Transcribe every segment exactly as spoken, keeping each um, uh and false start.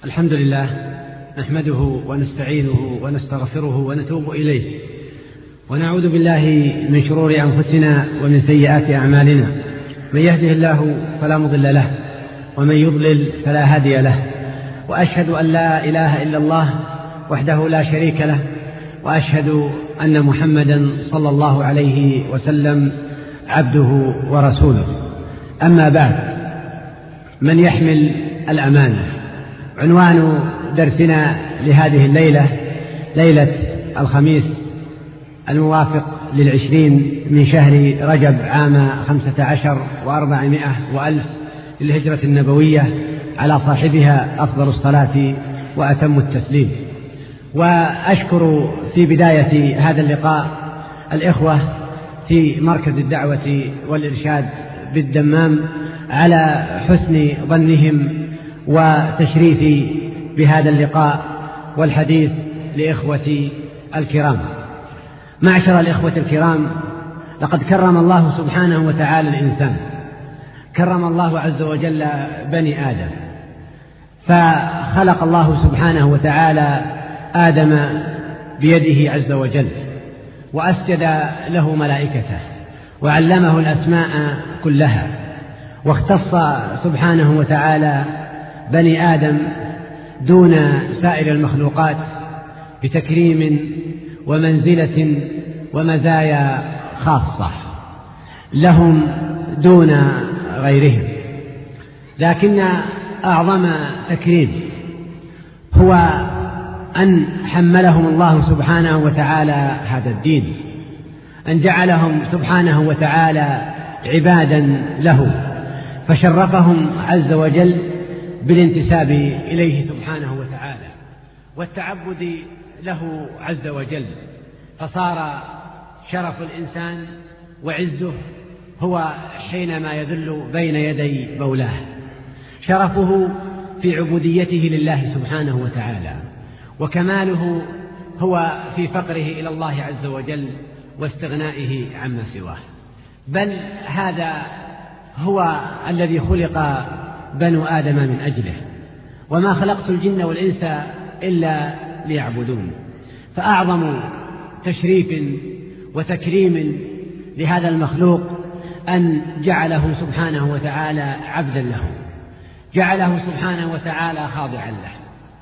الحمد لله نحمده ونستعينه ونستغفره ونتوب إليه ونعوذ بالله من شرور أنفسنا ومن سيئات أعمالنا. من يهده الله فلا مضل له ومن يضلل فلا هادي له، وأشهد أن لا إله إلا الله وحده لا شريك له، وأشهد أن محمدا صلى الله عليه وسلم عبده ورسوله. أما بعد، من يحمل الأمانة. عنوان درسنا لهذه الليلة ليلة الخميس الموافق للعشرين من شهر رجب عام خمسة عشر وأربعمائة وألف للهجرة النبوية، على صاحبها أفضل الصلاة وأتم التسليم. وأشكر في بداية هذا اللقاء الإخوة في مركز الدعوة والإرشاد بالدمام على حسن ظنهم وتشريفي بهذا اللقاء والحديث لإخوتي الكرام. معشر الإخوة الكرام، لقد كرم الله سبحانه وتعالى الإنسان، كرم الله عز وجل بني آدم، فخلق الله سبحانه وتعالى آدم بيده عز وجل، وأسجد له ملائكته، وعلمه الأسماء كلها، واختص سبحانه وتعالى بني آدم دون سائر المخلوقات بتكريم ومنزلة ومزايا خاصة لهم دون غيرهم. لكن أعظم تكريم هو أن حملهم الله سبحانه وتعالى هذا الدين، أن جعلهم سبحانه وتعالى عبادا له، فشرفهم عز وجل بالانتساب إليه سبحانه وتعالى والتعبد له عز وجل، فصار شرف الإنسان وعزه هو حينما يذل بين يدي مولاه، شرفه في عبوديته لله سبحانه وتعالى، وكماله هو في فقره إلى الله عز وجل واستغنائه عما سواه. بل هذا هو الذي خلق بنو آدم من أجله، وما خلقت الجن والإنس إلا ليعبدون. فأعظم تشريف وتكريم لهذا المخلوق أن جعله سبحانه وتعالى عبدا له، جعله سبحانه وتعالى خاضعا له.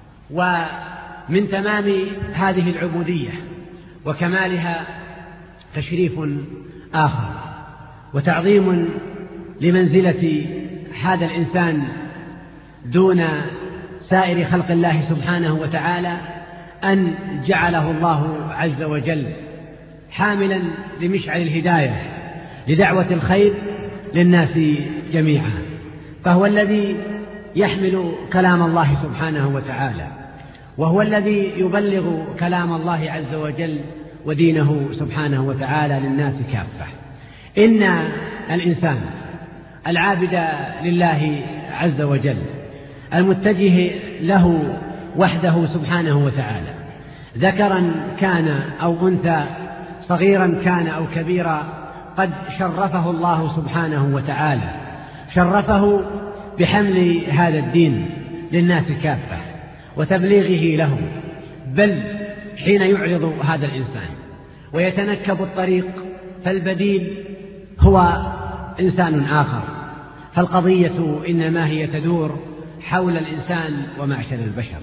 ومن تمام هذه العبودية وكمالها تشريف آخر وتعظيم لمنزلة هذا الإنسان دون سائر خلق الله سبحانه وتعالى، أن جعله الله عز وجل حاملا لمشعل الهداية لدعوة الخير للناس جميعا، فهو الذي يحمل كلام الله سبحانه وتعالى، وهو الذي يبلغ كلام الله عز وجل ودينه سبحانه وتعالى للناس كافة. إن الإنسان العابد لله عز وجل المتجه له وحده سبحانه وتعالى، ذكرا كان أو أنثى، صغيرا كان أو كبيرا، قد شرفه الله سبحانه وتعالى، شرفه بحمل هذا الدين للناس كافة وتبليغه لهم. بل حين يعرض هذا الإنسان ويتنكب الطريق، فالبديل هو إنسان آخر، فالقضية إنما هي تدور حول الإنسان ومعشر البشر.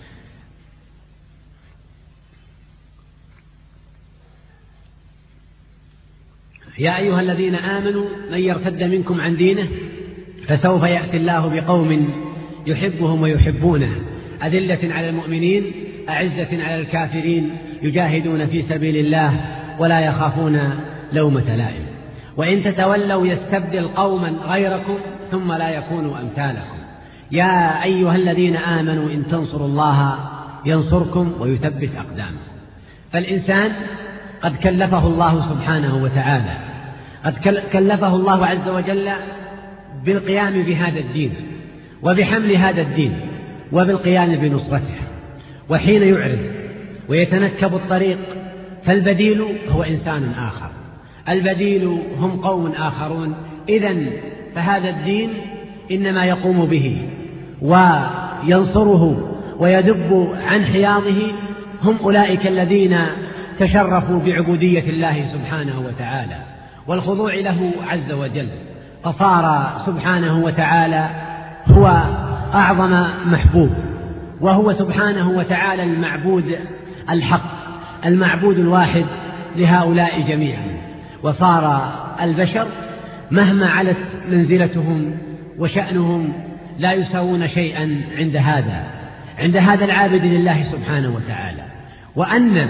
يا أيها الذين آمنوا من يرتد منكم عن دينه فسوف يأتي الله بقوم يحبهم ويحبونه، أذلة على المؤمنين أعزة على الكافرين، يجاهدون في سبيل الله ولا يخافون لومة لائم، وإن تتولوا يستبدل قوما غيركم ثم لا يكونوا أمثالكم. يا أيها الذين آمنوا إن تنصروا الله ينصركم ويثبت أقدامكم. فالإنسان قد كلفه الله سبحانه وتعالى، قد كلفه الله عز وجل بالقيام بهذا الدين وبحمل هذا الدين وبالقيام بنصرته. وحين يعرض ويتنكب الطريق، فالبديل هو إنسان آخر، البديل هم قوم آخرون. إذن فهذا الدين إنما يقوم به وينصره ويدب عن حياضه هم أولئك الذين تشرفوا بعبودية الله سبحانه وتعالى والخضوع له عز وجل، فصار سبحانه وتعالى هو أعظم محبوب، وهو سبحانه وتعالى المعبود الحق، المعبود الواحد لهؤلاء جميعا. وصار البشر مهما علت منزلتهم وشأنهم لا يساوون شيئا عند هذا عند هذا العابد لله سبحانه وتعالى. وأن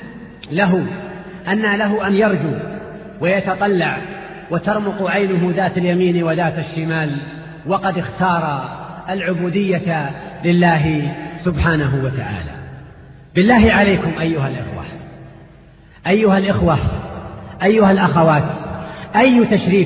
له أن له أن يرجو ويتطلع وترمق عينه ذات اليمين وذات الشمال، وقد اختار العبودية لله سبحانه وتعالى. بالله عليكم أيها الإخوة أيها الإخوة أيها الأخوات، أي تشريف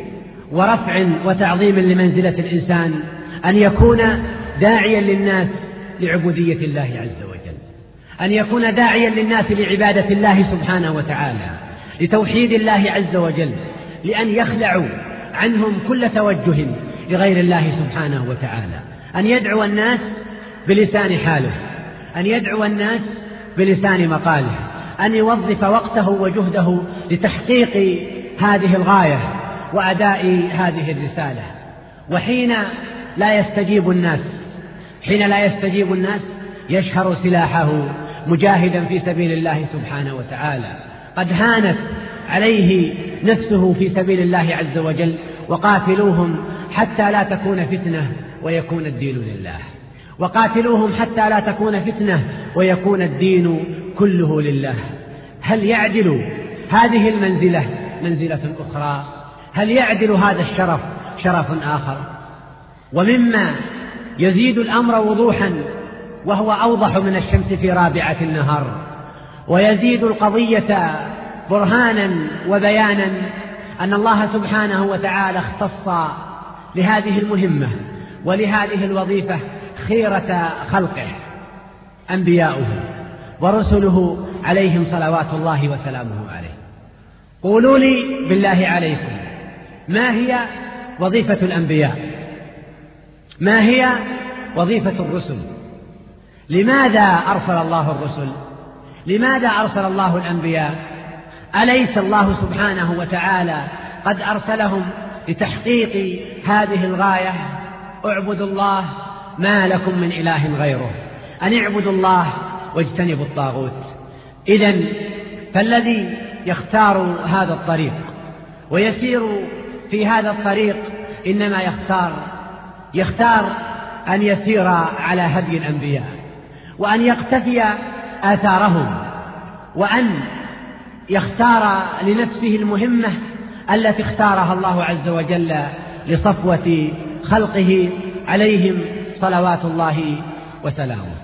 ورفع وتعظيم لمنزلة الإنسان أن يكون داعيا للناس لعبودية الله عز وجل، أن يكون داعيا للناس لعبادة الله سبحانه وتعالى، لتوحيد الله عز وجل، لأن يخلعوا عنهم كل توجه لغير الله سبحانه وتعالى، أن يدعو الناس بلسان حاله، أن يدعو الناس بلسان مقاله، أن يوظف وقته وجهده لتحقيق هذه الغاية وأداء هذه الرسالة. وحين لا يستجيب الناس حين لا يستجيب الناس يشهر سلاحه مجاهدا في سبيل الله سبحانه وتعالى. قد هانت عليه نفسه في سبيل الله عز وجل: وقاتلوهم حتى لا تكون فتنة ويكون الدين لله، وقاتلوهم حتى لا تكون فتنة ويكون الدين كله لله. هل يعدل هذه المنزلة منزلة أخرى؟ هل يعدل هذا الشرف شرف آخر؟ ومما يزيد الأمر وضوحا وهو أوضح من الشمس في رابعة النهار، ويزيد القضية برهانا وبيانا، أن الله سبحانه وتعالى اختص لهذه المهمة ولهذه الوظيفة خيرة خلقه أنبياؤه ورسله عليهم صلوات الله وسلامه عليه. قولوا لي بالله عليكم، ما هي وظيفة الأنبياء؟ ما هي وظيفة الرسل؟ لماذا أرسل الله الرسل؟ لماذا أرسل الله الأنبياء؟ أليس الله سبحانه وتعالى قد أرسلهم لتحقيق هذه الغاية؟ اعبدوا الله ما لكم من إله غيره، أن اعبدوا الله واجتنبوا الطاغوت. إذن فالذي يختار هذا الطريق ويسير في هذا الطريق إنما يختار يختار أن يسير على هدي الأنبياء، وأن يقتفي آثارهم، وأن يختار لنفسه المهمة التي اختارها الله عز وجل لصفوة خلقه عليهم صلوات الله وسلامه.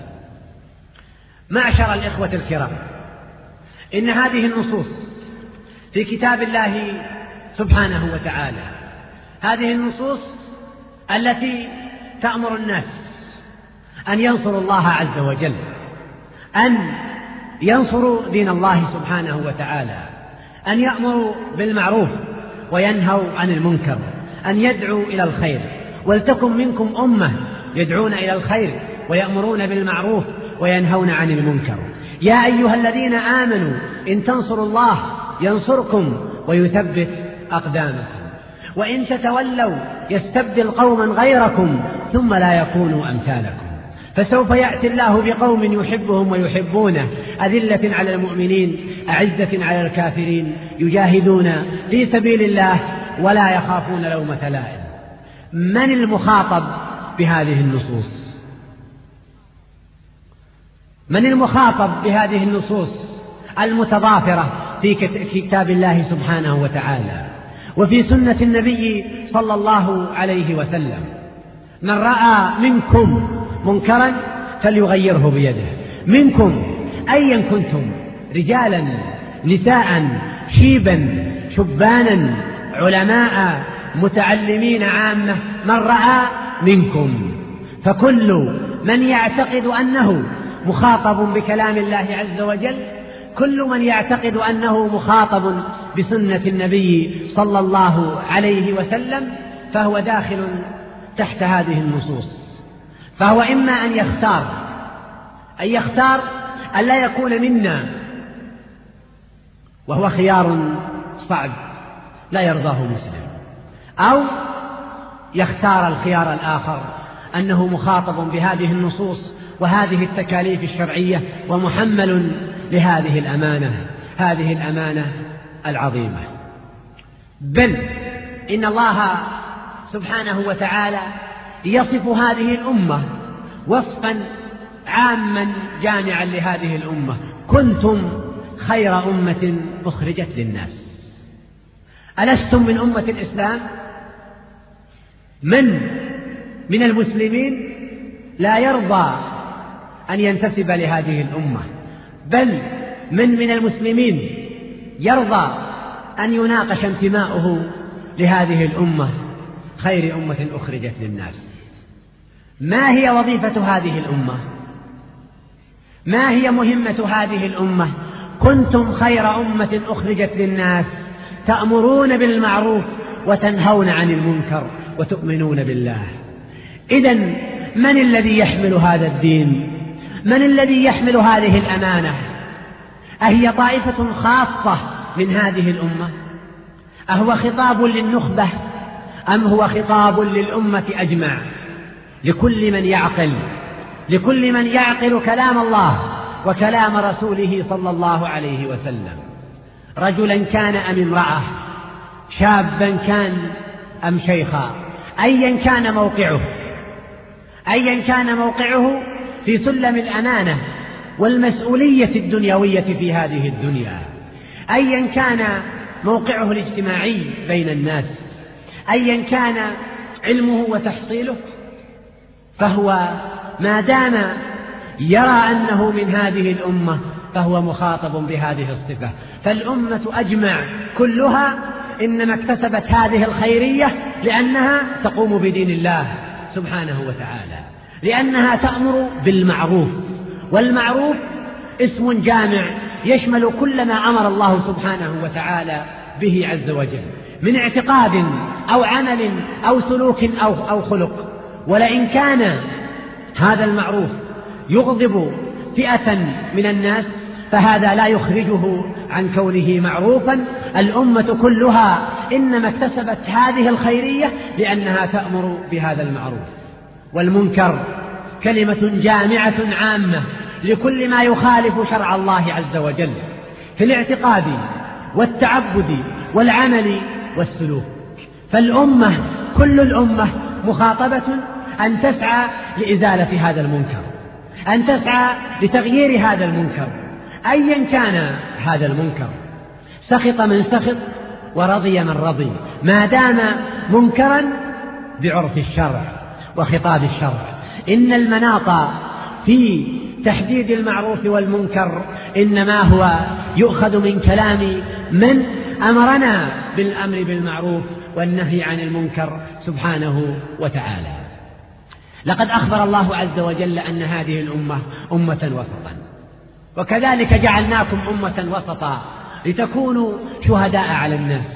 معشر الإخوة الكرام، إن هذه النصوص في كتاب الله سبحانه وتعالى، هذه النصوص التي تأمر الناس أن ينصروا الله عز وجل، أن ينصروا دين الله سبحانه وتعالى، أن يأمروا بالمعروف وينهوا عن المنكر، أن يدعوا إلى الخير. ولتكن منكم أمة يدعون إلى الخير ويأمرون بالمعروف وينهون عن المنكر. يا أيها الذين آمنوا إن تنصروا الله ينصركم ويثبت أقدامكم، وإن تتولوا يستبدل قوما غيركم ثم لا يكونوا أمثالكم. فسوف يأتي الله بقوم يحبهم ويحبونه، أذلة على المؤمنين أعزة على الكافرين، يجاهدون في سبيل الله ولا يخافون لومة لائم. من المخاطب بهذه النصوص؟ من المخاطب بهذه النصوص المتضافرة في كتاب الله سبحانه وتعالى وفي سنة النبي صلى الله عليه وسلم؟ من رأى منكم منكرا فليغيره بيده. منكم أيا كنتم، رجالا نساء شيبا شبانا علماء متعلمين عامة، من رأى منكم. فكل من يعتقد أنه مخاطب بكلام الله عز وجل، كل من يعتقد أنه مخاطب بسنة النبي صلى الله عليه وسلم فهو داخل تحت هذه النصوص. فهو إما أن يختار أن يختار أن لا يكون منا، وهو خيار صعب لا يرضاه مسلم، أو يختار الخيار الآخر أنه مخاطب بهذه النصوص وهذه التكاليف الشرعية ومحمل لهذه الأمانة، هذه الأمانة العظيمة. بل إن الله سبحانه وتعالى يصف هذه الأمة وصفا عاما جامعا لهذه الأمة: كنتم خير أمة أخرجت للناس. ألستم من أمة الإسلام؟ من من المسلمين لا يرضى أن ينتسب لهذه الأمة، بل من من المسلمين يرضى أن يناقش انتماؤه لهذه الأمة خير أمة أخرجت للناس؟ ما هي وظيفة هذه الأمة؟ ما هي مهمة هذه الأمة؟ كنتم خير أمة أخرجت للناس تأمرون بالمعروف وتنهون عن المنكر وتؤمنون بالله. إذن من الذي يحمل هذا الدين؟ من الذي يحمل هذه الأمانة؟ أهي طائفة خاصة من هذه الأمة؟ أهو خطاب للنخبة أم هو خطاب للأمة أجمع، لكل من يعقل، لكل من يعقل كلام الله وكلام رسوله صلى الله عليه وسلم؟ رجلا كان أم امرأة، شابا كان أم شيخا، أيا كان موقعه، أيا كان موقعه في سلم الأمانة والمسؤولية الدنيوية في هذه الدنيا، أيا كان موقعه الاجتماعي بين الناس، أيا كان علمه وتحصيله، فهو ما دام يرى أنه من هذه الأمة فهو مخاطب بهذه الصفة. فالأمة أجمع كلها إنما اكتسبت هذه الخيرية لأنها تقوم بدين الله سبحانه وتعالى، لأنها تأمر بالمعروف، والمعروف اسم جامع يشمل كل ما أمر الله سبحانه وتعالى به عز وجل من اعتقاد أو عمل أو سلوك أو, أو خلق. ولئن كان هذا المعروف يغضب فئة من الناس فهذا لا يخرجه عن كونه معروفا. الأمة كلها إنما اكتسبت هذه الخيرية لأنها تأمر بهذا المعروف. والمنكر كلمة جامعة عامة لكل ما يخالف شرع الله عز وجل في الاعتقاد والتعبد والعمل والسلوك. فالأمة كل الأمة مخاطبة أن تسعى لإزالة هذا المنكر، أن تسعى لتغيير هذا المنكر أيا كان هذا المنكر، سخط من سخط ورضي من رضي، ما دام منكرا بعرف الشرع وخطاب الشرع. إن المناط في تحديد المعروف والمنكر إنما هو يؤخذ من كلام من أمرنا بالأمر بالمعروف والنهي عن المنكر سبحانه وتعالى. لقد أخبر الله عز وجل أن هذه الأمة أمة وسطا، وكذلك جعلناكم أمة وسطا لتكونوا شهداء على الناس.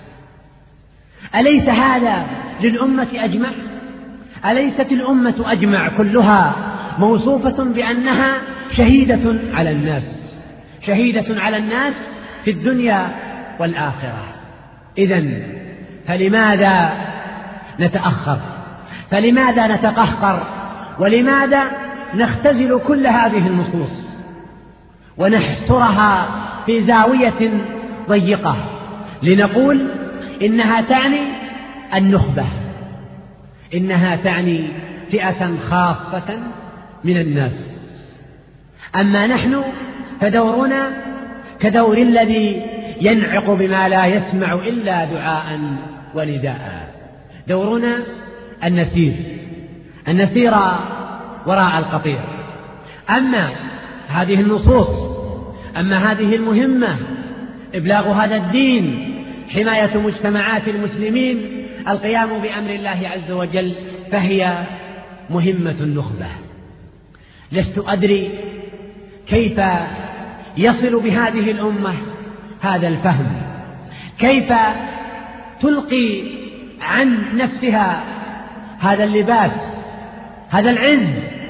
أليس هذا للأمة أجمع؟ أليست الأمة أجمع كلها موصوفة بأنها شهيدة على الناس، شهيدة على الناس في الدنيا والآخرة؟ إذن فلماذا نتأخر؟ فلماذا نتقهقر؟ ولماذا نختزل كل هذه النصوص ونحصرها في زاوية ضيقة لنقول إنها تعني النخبة، إنها تعني فئة خاصة من الناس؟ أما نحن فدورنا كدور الذي ينعق بما لا يسمع إلا دعاء ونداء. دورنا النسير، النسير وراء القطيع. أما هذه النصوص، أما هذه المهمة، إبلاغ هذا الدين، حماية مجتمعات المسلمين، القيام بأمر الله عز وجل، فهي مهمة النخبة. لست أدري كيف يصل بهذه الأمة هذا الفهم، كيف تلقي عن نفسها هذا اللباس، هذا العز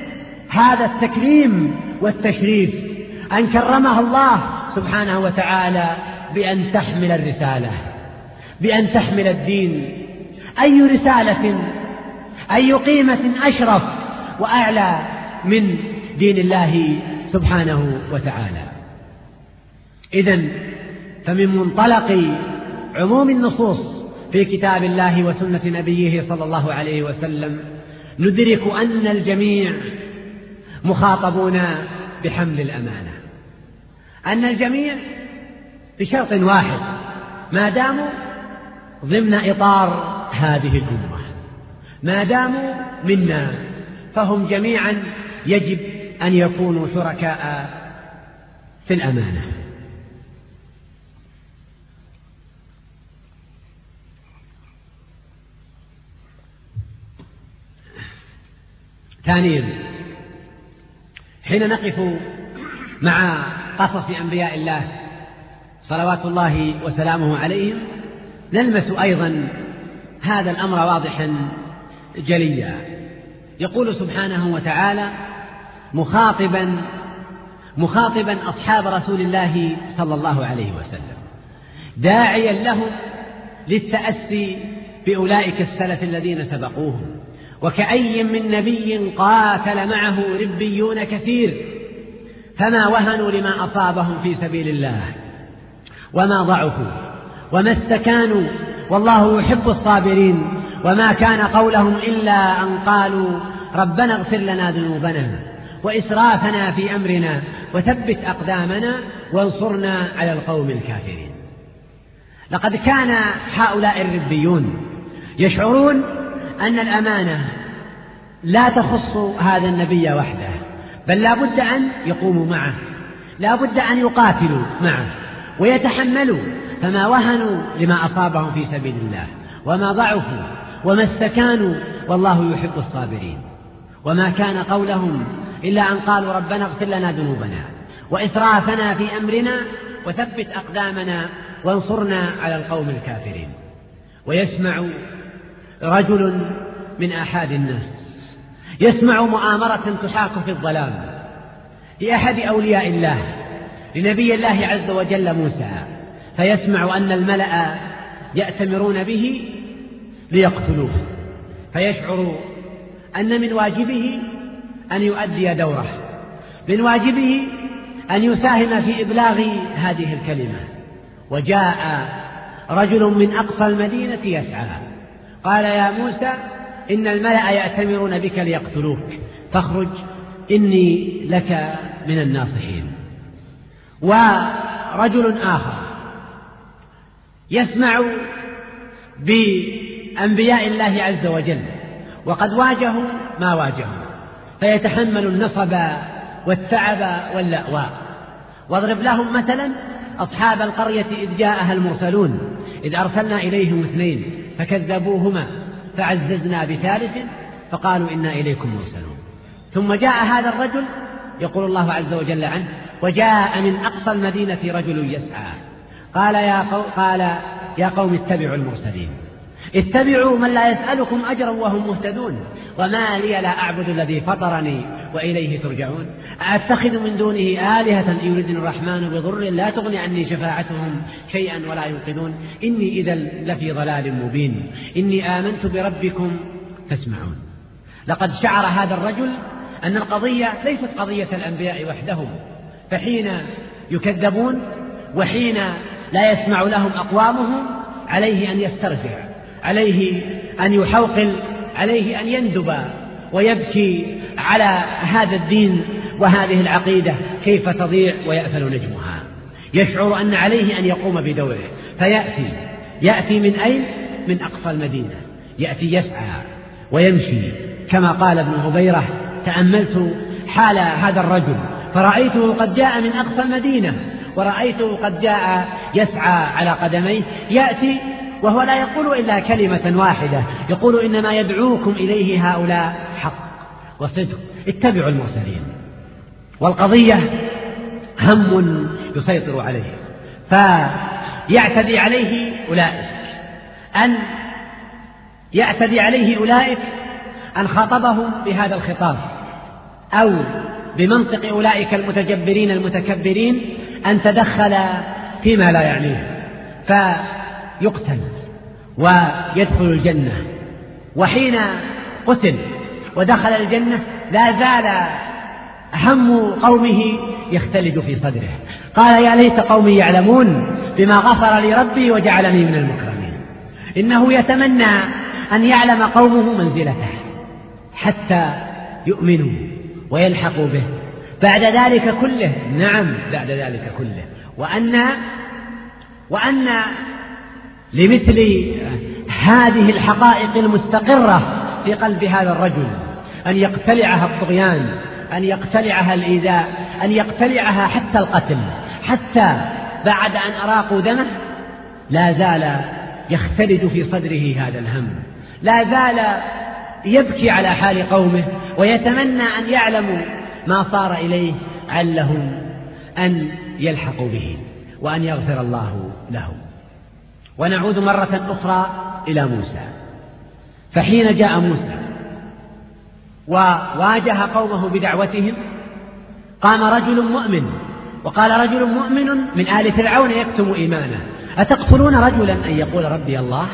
هذا التكريم والتشريف أن كرمها الله سبحانه وتعالى بأن تحمل الرسالة، بأن تحمل الدين. أي رسالة، أي قيمة أشرف وأعلى من دين الله سبحانه وتعالى؟ إذن فمن منطلق عموم النصوص في كتاب الله وسنة نبيه صلى الله عليه وسلم ندرك أن الجميع مخاطبون بحمل الأمانة، أن الجميع بشرط واحد: ما داموا ضمن إطار هذه الأمة، ما داموا منا، فهم جميعا يجب أن يكونوا شركاء في الأمانة. ثانيا، حين نقف مع قصص أنبياء الله صلوات الله وسلامه عليهم نلمس أيضا هذا الأمر واضحا جليا. يقول سبحانه وتعالى مخاطبا مخاطبا أصحاب رسول الله صلى الله عليه وسلم، داعيا لهم للتأسي بأولئك السلف الذين سبقوهم: وكأي من نبي قاتل معه ربيون كثير فما وهنوا لما أصابهم في سبيل الله وما ضعفوا وما استكانوا والله يحب الصابرين وما كان قولهم إلا أن قالوا ربنا اغفر لنا ذنوبنا وإسرافنا في أمرنا وثبت أقدامنا وانصرنا على القوم الكافرين. لقد كان هؤلاء الربيون يشعرون أن الأمانة لا تخص هذا النبي وحده، بل لا بد أن يقوموا معه، لا بد أن يقاتلوا معه ويتحملوا، فما وهنوا لما أصابهم في سبيل الله وما ضعفوا وما استكانوا والله يحب الصابرين. وما كان قولهم إلا أن قالوا ربنا اغفر لنا ذنوبنا وإسرافنا في أمرنا وثبت أقدامنا وانصرنا على القوم الكافرين. ويسمع رجل من أحد الناس يسمع مؤامرة تحاك في الظلام لأحد أولياء الله لنبي الله عز وجل موسى، فيسمع أن الملأ يأتمرون به ليقتلوه، فيشعر أن من واجبه أن يؤدي دوره، من واجبه أن يساهم في إبلاغ هذه الكلمة. وجاء رجل من أقصى المدينة يسعى، قال يا موسى إن الملأ يأتمرون بك ليقتلوك فاخرج إني لك من الناصحين. ورجل آخر يسمع بأنبياء الله عز وجل وقد واجهوا ما واجهوا، فيتحمل النصب والتعب واللأواء. واضرب لهم مثلا أصحاب القرية إذ جاءها المرسلون إذ أرسلنا إليهم اثنين فكذبوهما فعززنا بثالث فقالوا إنا إليكم مرسلون. ثم جاء هذا الرجل يقول الله عز وجل عنه وجاء من أقصى المدينة رجل يسعى قال يا قوم, قال يا قوم اتبعوا المرسلين، اتبعوا من لا يسألكم أجرا وهم مهتدون، وما لي لا أعبد الذي فطرني وإليه ترجعون، أتخذ من دونه آلهة إن يردني الرحمن بضر لا تغني عني شفاعتهم شيئا ولا ينقذون، إني إذا لفي ضلال مبين، إني آمنت بربكم فاسمعون. لقد شعر هذا الرجل أن القضية ليست قضية الأنبياء وحدهم، فحين يكذبون وحين لا يسمع لهم أقوامهم عليه أن يسترجع، عليه أن يحوقل، عليه أن يندب ويبكي على هذا الدين وهذه العقيدة كيف تضيع ويأفل نجمها. يشعر أن عليه أن يقوم بدوره، فيأتي يأتي من أين؟ من أقصى المدينة، يأتي يسعى ويمشي كما قال ابن هبيرة تأملت حال هذا الرجل فرأيته قد جاء من أقصى المدينة ورأيته قد جاء يسعى على قدميه، يأتي وهو لا يقول إلا كلمة واحدة، يقول إنما يدعوكم إليه هؤلاء حق وصدق، اتبعوا المرسلين. والقضية هم يسيطر عليه فيعتدي عليه أولئك أن يعتدي عليه أولئك أن خاطبهم بهذا الخطاب، أو بمنطق أولئك المتجبرين المتكبرين أن تدخل فيما لا يعنيه فيقتل ويدخل الجنة. وحين قتل ودخل الجنة لا زال هم قومه يختلج في صدره، قال يا ليت قومي يعلمون بما غفر لي ربي وجعلني من المكرمين. إنه يتمنى أن يعلم قومه منزلته حتى يؤمنوا ويلحقوا به بعد ذلك كله. نعم بعد ذلك كله. وأن وأن لمثل هذه الحقائق المستقرة في قلب هذا الرجل أن يقتلعها الطغيان، أن يقتلعها الإيذاء، أن يقتلعها حتى القتل، حتى بعد أن أراقوا دمه لا زال يختلج في صدره هذا الهم، لا زال يبكي على حال قومه ويتمنى أن يعلموا ما صار إليه علهم أن يلحقوا به وأن يغفر الله لهم. ونعود مرة أخرى إلى موسى. فحين جاء موسى وواجه قومه بدعوتهم قام رجل مؤمن وقال رجل مؤمن من آل فرعون يكتم إيمانه أتقتلون رجلا أن يقول ربي الله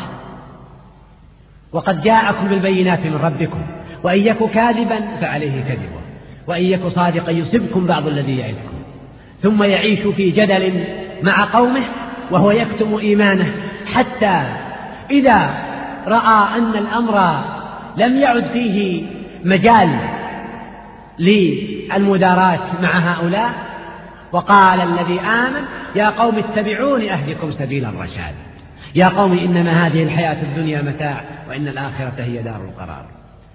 وقد جاءكم بالبينات من ربكم وإن يك كاذبا فعليه كذبه وإن يك صادقا يصبكم بعض الذي يعدكم ثم يعيش في جدل مع قومه وهو يكتم إيمانه حتى إذا رأى أن الأمر لم يعد فيه مجال للمداراة مع هؤلاء وقال الذي آمن يا قوم اتبعون أهدكم سبيل الرشاد يا قوم إنما هذه الحياة الدنيا متاع وإن الآخرة هي دار القرار.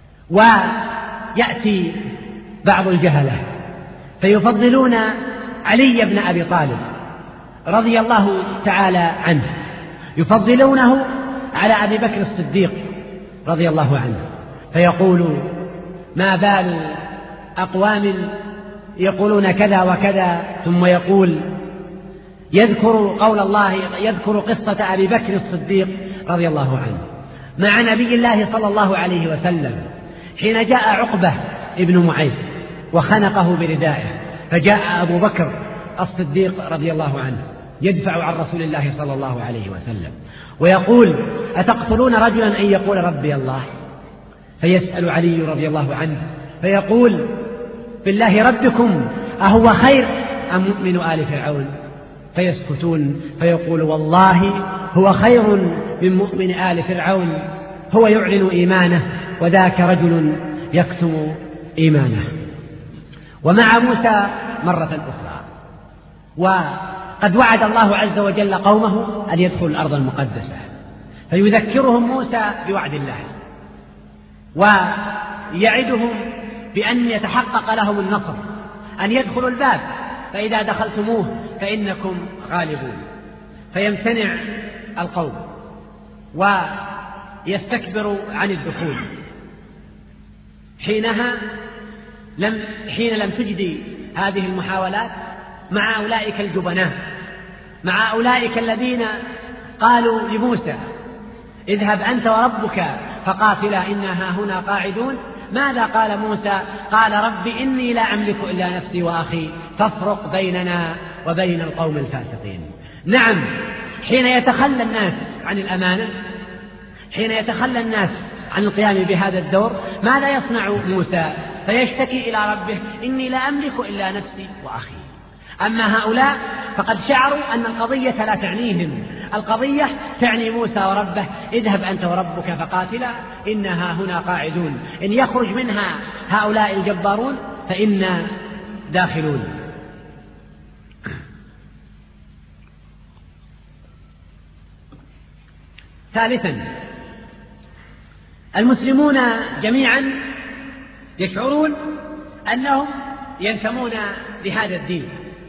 ويأتي بعض الجهلة فيفضلون علي بن أبي طالب رضي الله تعالى عنه، يفضلونه على أبي بكر الصديق رضي الله عنه، فيقول ما بال أقوام يقولون كذا وكذا، ثم يقول يذكر قول الله يذكر قصة أبي بكر الصديق رضي الله عنه مع نبي الله صلى الله عليه وسلم حين جاء عقبة ابن معيط وخنقه بردائه، فجاء أبو بكر الصديق رضي الله عنه يدفع عن رسول الله صلى الله عليه وسلم ويقول أتقتلون رجلا أن يقول ربي الله؟ فيسأل علي رضي الله عنه فيقول بالله ربكم أهو خير أم مؤمن آل فرعون؟ فيسكتون فيقول والله هو خير من مؤمن آل فرعون، هو يعلن إيمانه وذاك رجل يكتم إيمانه. ومع موسى مرة أخرى وقد وعد الله عز وجل قومه أن يدخلوا الأرض المقدسة، فيذكرهم موسى بوعد الله ويعدهم بأن يتحقق لهم النصر، أن يدخلوا الباب فإذا دخلتموه فإنكم غالبون. فيمتنع القوم ويستكبر عن الدخول. حينها لم حين لم تجدي هذه المحاولات مع أولئك الجبناء، مع أولئك الذين قالوا لموسى اذهب أنت وربك فقاتلا إنا هاهنا قاعدون، ماذا قال موسى؟ قال رب إني لا أملك إلا نفسي وأخي فافرق بيننا وبين القوم الفاسقين. نعم، حين يتخلى الناس عن الأمانة، حين يتخلى الناس عن القيام بهذا الدور، ماذا يصنع موسى؟ فيشتكي إلى ربه إني لا أملك إلا نفسي وأخي. أما هؤلاء فقد شعروا أن القضية لا تعنيهم، القضية تعني موسى وربه اذهب أنت وربك فقاتلا إنها هنا قاعدون، إن يخرج منها هؤلاء الجبارون فإنا داخلون. ثالثا، المسلمون جميعا يشعرون أنهم ينتمون لهذا الدين،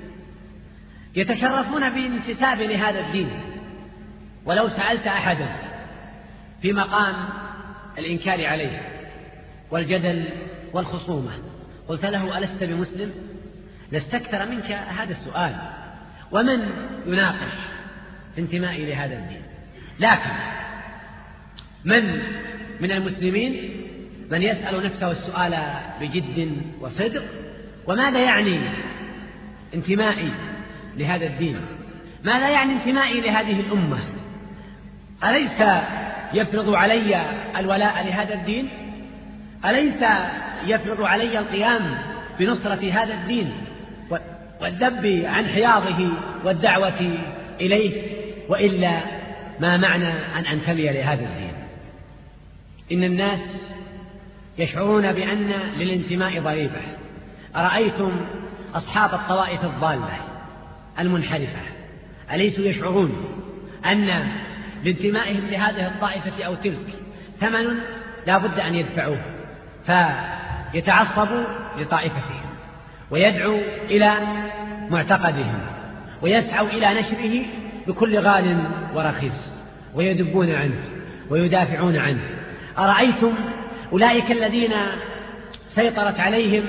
يتشرفون بانتساب لهذا الدين. ولو سألت أحدا في مقام الإنكار عليه والجدل والخصومة قلت له ألست بمسلم؟ لاستكثر منك هذا السؤال، ومن يناقش في انتمائي لهذا الدين؟ لكن من من المسلمين من يسأل نفسه السؤال بجد وصدق: وماذا يعني انتمائي لهذا الدين؟ ماذا يعني انتمائي لهذه الأمة؟ أليس يفرض علي الولاء لهذا الدين؟ أليس يفرض علي القيام بنصرة هذا الدين والذب عن حياضه والدعوة إليه؟ وإلا ما معنى أن أنتمي لهذا الدين؟ إن الناس يشعرون بأن للانتماء ضريبة. أرأيتم أصحاب الطوائف الضالة المنحرفة أليسوا يشعرون أن لانتمائهم لهذه الطائفة أو تلك ثمن لا بد أن يدفعوه، فيتعصبوا لطائفتهم ويدعوا إلى معتقدهم ويسعوا إلى نشره بكل غال ورخيص ويدبون عنه ويدافعون عنه. أرأيتم أولئك الذين سيطرت عليهم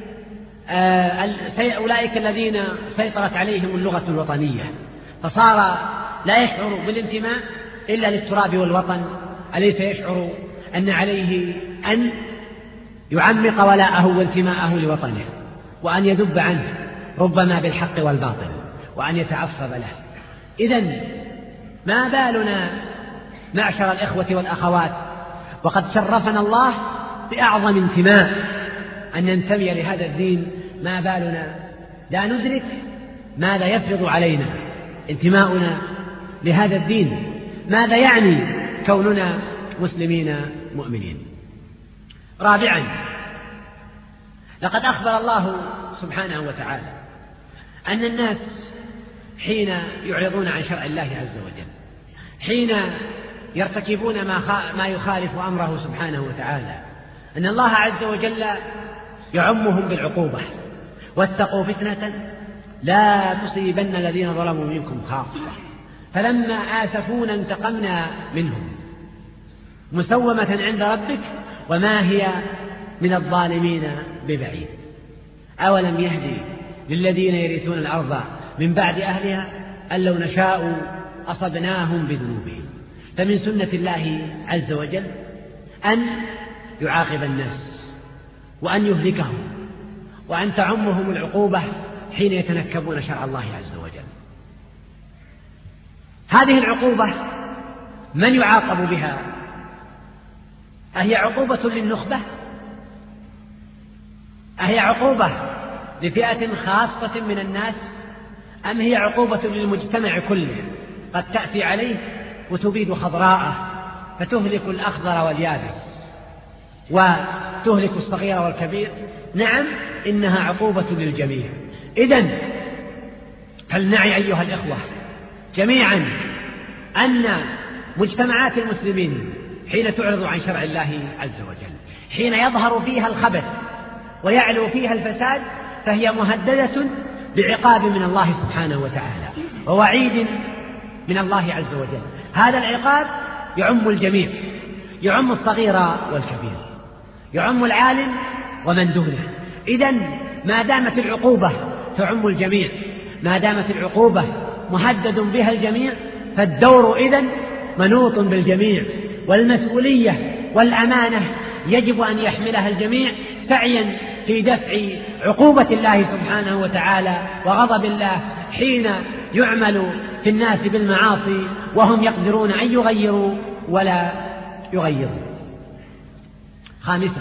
أولئك الذين سيطرت عليهم اللغة الوطنية فصار لا يشعر بالانتماء إلا للتراب والوطن؟ أليس يشعر أن عليه أن يعمق ولاءه وانتماءه لوطنه وأن يذب عنه ربما بالحق والباطل وأن يتعصب له؟ إذن ما بالنا معشر الإخوة والأخوات وقد شرفنا الله بأعظم انتماء أن ننتمي لهذا الدين؟ ما بالنا لا ندرك ماذا يفرض علينا انتماؤنا لهذا الدين؟ ماذا يعني كوننا مسلمين مؤمنين؟ رابعا، لقد أخبر الله سبحانه وتعالى أن الناس حين يعرضون عن شرع الله عز وجل، حين يرتكبون ما يخالف أمره سبحانه وتعالى، أن الله عز وجل يعمهم بالعقوبة: واتقوا فتنة لا تصيبن الذين ظلموا منكم خاصة. فلما آسفونا انتقمنا منهم مسومة عند ربك وما هي من الظالمين ببعيد. أولم يهدي للذين يرثون الأرض من بعد أهلها أن لو نشاء أصبناهم بذنوبهم؟ فمن سنة الله عز وجل أن يعاقب الناس وأن يهلكهم وأن تعمهم العقوبة حين يتنكبون شرع الله عز وجل. هذه العقوبة من يعاقب بها؟ أهي عقوبة للنخبة؟ أهي عقوبة لفئة خاصة من الناس؟ أم هي عقوبة للمجتمع كله قد تأتي عليه وتبيد خضراءه فتهلك الأخضر واليابس وتهلك الصغير والكبير؟ نعم، إنها عقوبة للجميع. إذن فلنعي أيها الإخوة جميعا أن مجتمعات المسلمين حين تعرض عن شرع الله عز وجل، حين يظهر فيها الخبث ويعلو فيها الفساد، فهي مهددة بعقاب من الله سبحانه وتعالى ووعيد من الله عز وجل. هذا العقاب يعم الجميع، يعم الصغير والكبير، يعم العالم ومن دونه. إذن ما دامت العقوبة تعم الجميع، ما دامت العقوبة مهدد بها الجميع، فالدور إذن منوط بالجميع، والمسؤولية والأمانة يجب أن يحملها الجميع سعيا في دفع عقوبة الله سبحانه وتعالى وغضب الله حين يعمل في الناس بالمعاصي وهم يقدرون أن يغيروا ولا يغيروا. خامسا،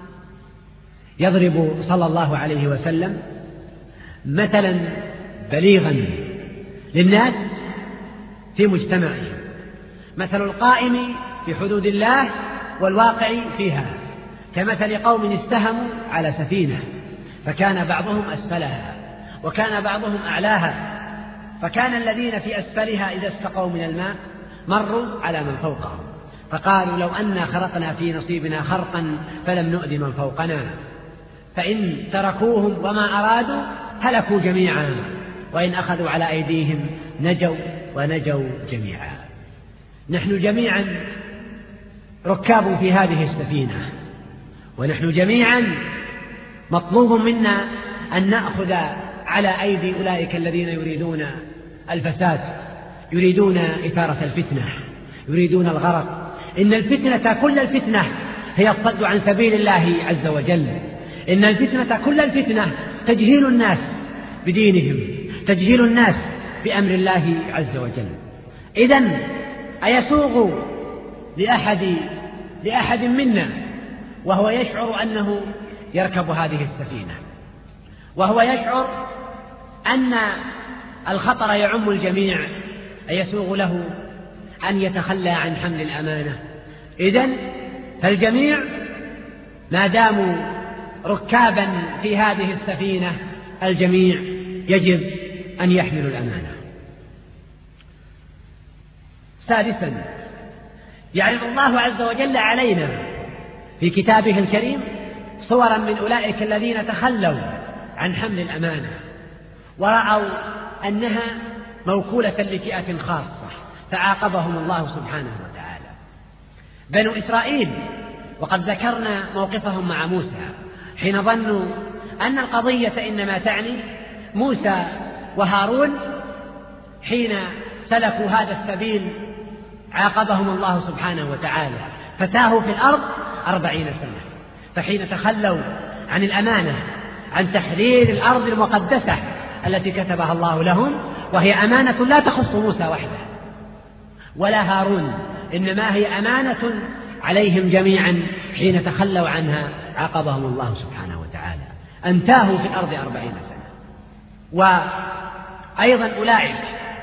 يضرب صلى الله عليه وسلم مثلا بليغا للناس في مجتمعهم، مثل القائم في حدود الله والواقع فيها، كمثل قوم استهموا على سفينة فكان بعضهم أسفلها وكان بعضهم أعلاها، فكان الذين في أسفلها إذا استقوا من الماء مروا على من فوقهم فقالوا لو أنا خرقنا في نصيبنا خرقا فلم نؤذ من فوقنا، فإن تركوهم وما أرادوا هلكوا جميعا، وإن أخذوا على أيديهم نجوا ونجوا جميعا. نحن جميعا ركاب في هذه السفينة، ونحن جميعا مطلوب منا أن نأخذ على أيدي أولئك الذين يريدون الفساد، يريدون إثارة الفتنة، يريدون الغرق. إن الفتنة كل الفتنة هي الصد عن سبيل الله عز وجل. إن الفتنة كل الفتنة تجهيل الناس بدينهم، تجهيل الناس بأمر الله عز وجل. إذن أيسوغ لأحد, لأحد منا وهو يشعر أنه يركب هذه السفينة، وهو يشعر أن الخطر يعم الجميع، أيسوغ له أن يتخلى عن حمل الأمانة؟ إذن فالجميع ما داموا ركابا في هذه السفينة الجميع يجب أن يحملوا الأمانة. سادسا، يعرض الله عز وجل علينا في كتابه الكريم صورا من أولئك الذين تخلوا عن حمل الأمانة ورأوا أنها موكولة لفئة خاصة فعاقبهم الله سبحانه وتعالى. بنو إسرائيل، وقد ذكرنا موقفهم مع موسى حين ظنوا أن القضية إنما تعني موسى وهارون، حين سلكوا هذا السبيل عاقبهم الله سبحانه وتعالى فتاهوا في الأرض أربعين سنة. فحين تخلوا عن الأمانة عن تحرير الأرض المقدسة التي كتبها الله لهم، وهي أمانة لا تخص موسى وحده ولا هارون، إنما هي أمانة عليهم جميعا، حين تخلوا عنها عاقبهم الله سبحانه وتعالى أن تاهوا في الأرض أربعين سنة. وأيضا أولئك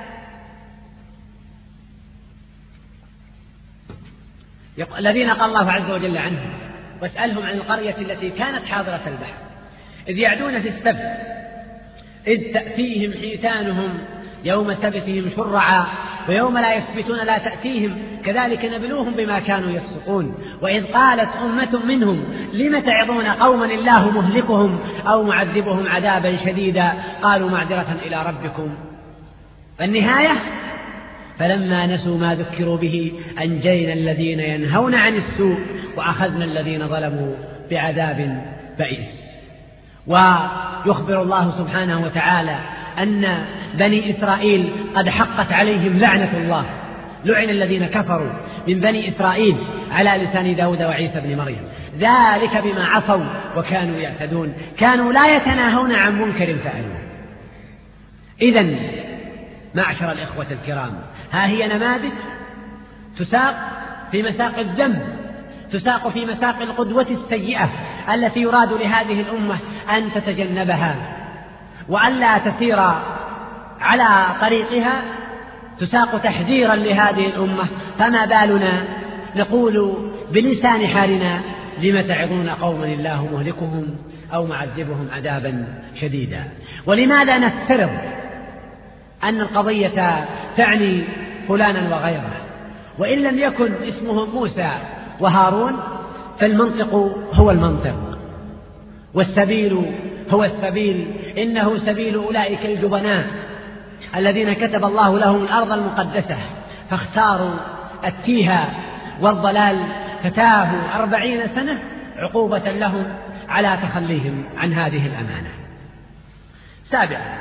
الذين قال الله عز وجل عنهم: واسألهم عن القرية التي كانت حاضرة البحر إذ يعدون في السبت إذ تأتيهم حيتانهم يوم سبتهم شرعا ويوم لا يسبتون لا تأتيهم كذلك نبلوهم بما كانوا يفسقون. وإذ قالت أمة منهم لم تعظون قوما الله مهلكهم أو معذبهم عذابا شديدا قالوا معذرة إلى ربكم. النهاية: فلما نسوا ما ذكروا به أنجينا الذين ينهون عن السوء وأخذنا الذين ظلموا بعذاب بئيس. ويخبر الله سبحانه وتعالى أن بني إسرائيل قد حقت عليهم لعنة الله، لعن الذين كفروا من بني إسرائيل على لسان داود وعيسى بن مريم، ذلك بما عصوا وكانوا يعتدون، كانوا لا يتناهون عن منكر فعلوه. إذن معشر الإخوة الكرام، ها هي نماذج تساق في مساق الذنب، تساق في مساق القدوة السيئة التي يراد لهذه الأمة أن تتجنبها وألا تسير على طريقها، تساق تحذيرا لهذه الأمة. فما بالنا نقول بلسان حالنا: لم تعظون قوما الله مهلكهم أو معذبهم عذابا شديدا؟ ولماذا نفترض أن القضية تعني فلانا وغيره وإن لم يكن اسمهم موسى وهارون؟ فالمنطق هو المنطق والسبيل هو السبيل، إنه سبيل أولئك الجبناء الذين كتب الله لهم الأرض المقدسة فاختاروا التيها والضلال فتاهوا أربعين سنة عقوبة لهم على تخليهم عن هذه الأمانة. سابعا،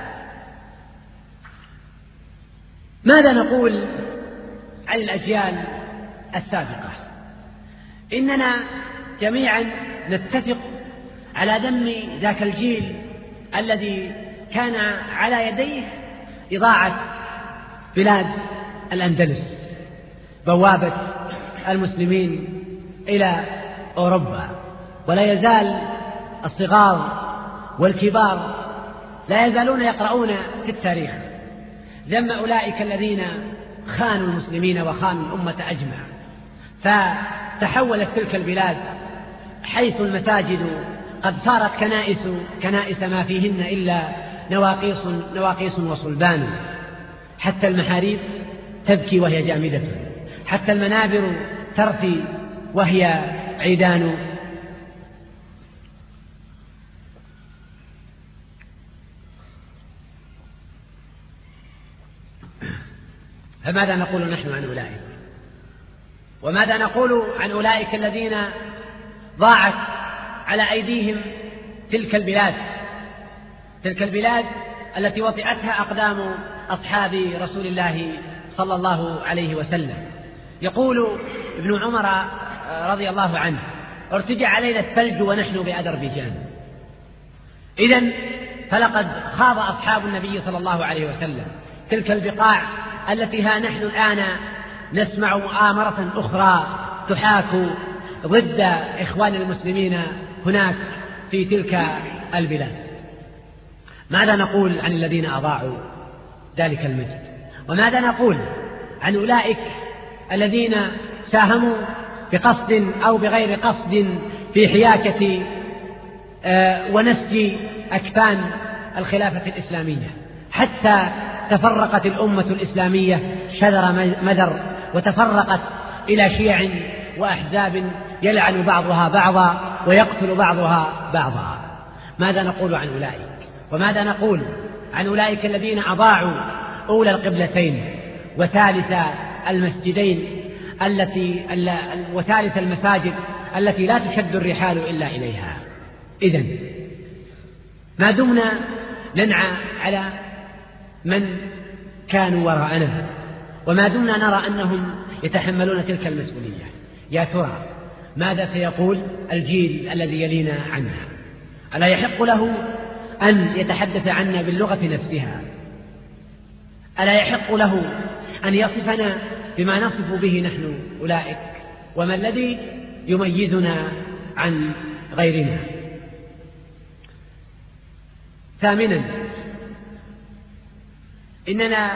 ماذا نقول عن الأجيال السابقة؟ إننا جميعا نتفق على ذم ذاك الجيل الذي كان على يديه إضاعة بلاد الأندلس، بوابة المسلمين إلى أوروبا. ولا يزال الصغار والكبار لا يزالون يقرؤون في التاريخ ذم أولئك الذين خانوا المسلمين وخانوا الأمة أجمع. فتحولت تلك البلاد حيث المساجد قد صارت كنائس كنائس ما فيهن إلا نواقيس, نواقيس وصلبان، حتى المحاريب تبكي وهي جامدة، حتى المنابر ترثي وهي عيدان. فماذا نقول نحن عن أولئك؟ وماذا نقول عن أولئك الذين ضاعت على أيديهم تلك البلاد، تلك البلاد التي وطئتها أقدام أصحاب رسول الله صلى الله عليه وسلم؟ يقول ابن عمر رضي الله عنه: ارتجع علينا الثلج ونحن بأذربيجان. إذن فلقد خاض أصحاب النبي صلى الله عليه وسلم تلك البقاع التي ها نحن الآن نسمع مؤامرة أخرى تحاك ضد إخوان المسلمين هناك في تلك البلاد. ماذا نقول عن الذين أضاعوا ذلك المجد؟ وماذا نقول عن أولئك الذين ساهموا بقصد أو بغير قصد في حياكة ونسج أكفان الخلافة الإسلامية حتى تفرقت الأمة الإسلامية شذر مذر، وتفرقت إلى شيع وأحزاب يلعن بعضها بعضا ويقتل بعضها بعضا؟ ماذا نقول عن أولئك؟ وماذا نقول عن أولئك الذين أضاعوا أولى القبلتين وثالث المسجدين التي وثالث المساجد التي لا تشد الرحال إلا إليها؟ إذن ما دمنا ننعى على من كانوا وراءنا، وما دمنا نرى أنهم يتحملون تلك المسؤولية، يا ترى ماذا سيقول الجيل الذي يلينا عنها؟ ألا يحق له أن يتحدث عنا باللغة نفسها؟ ألا يحق له أن يصفنا بما نصف به نحن أولئك؟ وما الذي يميزنا عن غيرنا؟ ثامنا، إننا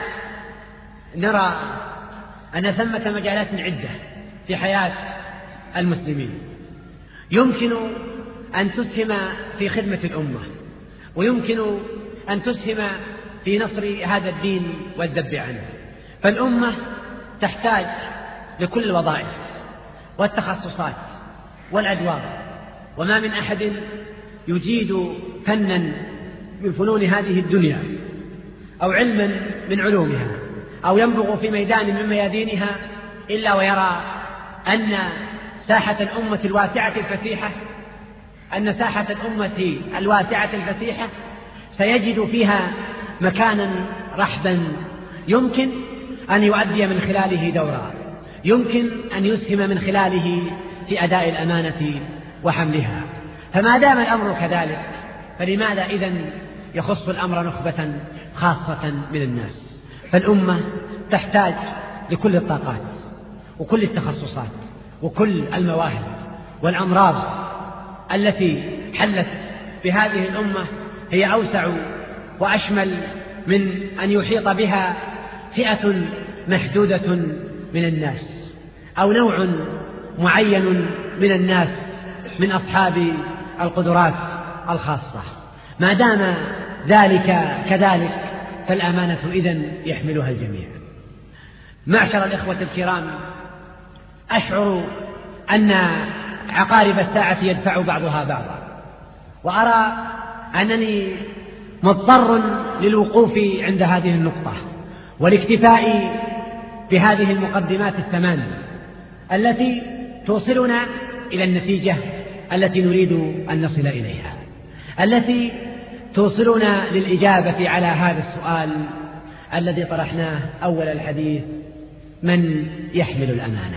نرى أن ثمة مجالات عدة في حياة المسلمين يمكن أن تسهم في خدمة الأمة، ويمكن أن تسهم في نصر هذا الدين والذب عنه. فالأمة تحتاج لكل الوظائف والتخصصات والأدوار، وما من أحد يجيد فنا من فنون هذه الدنيا أو علما من علومها أو ينبغ في ميدان من ميادينها إلا ويرى أن ساحة الأمة الواسعة الفسيحة أن ساحة الأمة الواسعة الفسيحة سيجد فيها مكانا رحبا يمكن أن يؤدي من خلاله دورا، يمكن أن يسهم من خلاله في أداء الأمانة وحملها. فما دام الأمر كذلك فلماذا إذن يخص الأمر نخبة خاصة من الناس؟ فالأمة تحتاج لكل الطاقات وكل التخصصات وكل المواهب والأمراض التي حلت بهذه الأمة هي أوسع وأشمل من أن يحيط بها فئة محدودة من الناس أو نوع معين من الناس من أصحاب القدرات الخاصة. ما دام ذلك كذلك فالأمانة إذن يحملها الجميع. معشر الإخوة الكرام، أشعر أن عقارب الساعة يدفع بعضها بعضا، وأرى أنني مضطر للوقوف عند هذه النقطة والاكتفاء بهذه المقدمات الثمان التي توصلنا إلى النتيجة التي نريد أن نصل إليها، التي توصلنا للإجابة على هذا السؤال الذي طرحناه أول الحديث: من يحمل الأمانة؟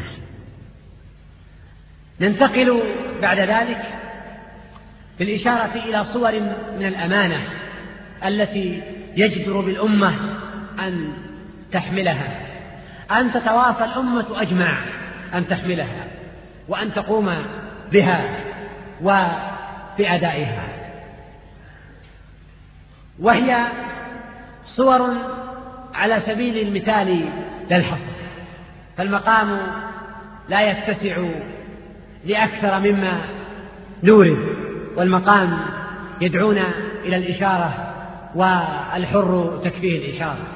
ننتقل بعد ذلك بالإشارة إلى صور من الأمانة التي يجدر بالأمة أن تحملها، أن تتواصل الأمة أجمع أن تحملها وأن تقوم بها وبأدائها، وهي صور على سبيل المثال للحصر، فالمقام لا يتسع لأكثر مما نورد، والمقام يدعونا إلى الإشارة والحر تكفيه الإشارة.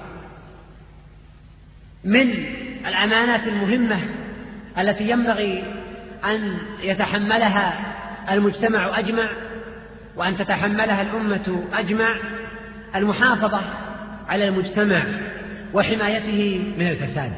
من الأمانات المهمة التي ينبغي أن يتحملها المجتمع أجمع وأن تتحملها الأمة أجمع المحافظة على المجتمع وحمايته من الفساد.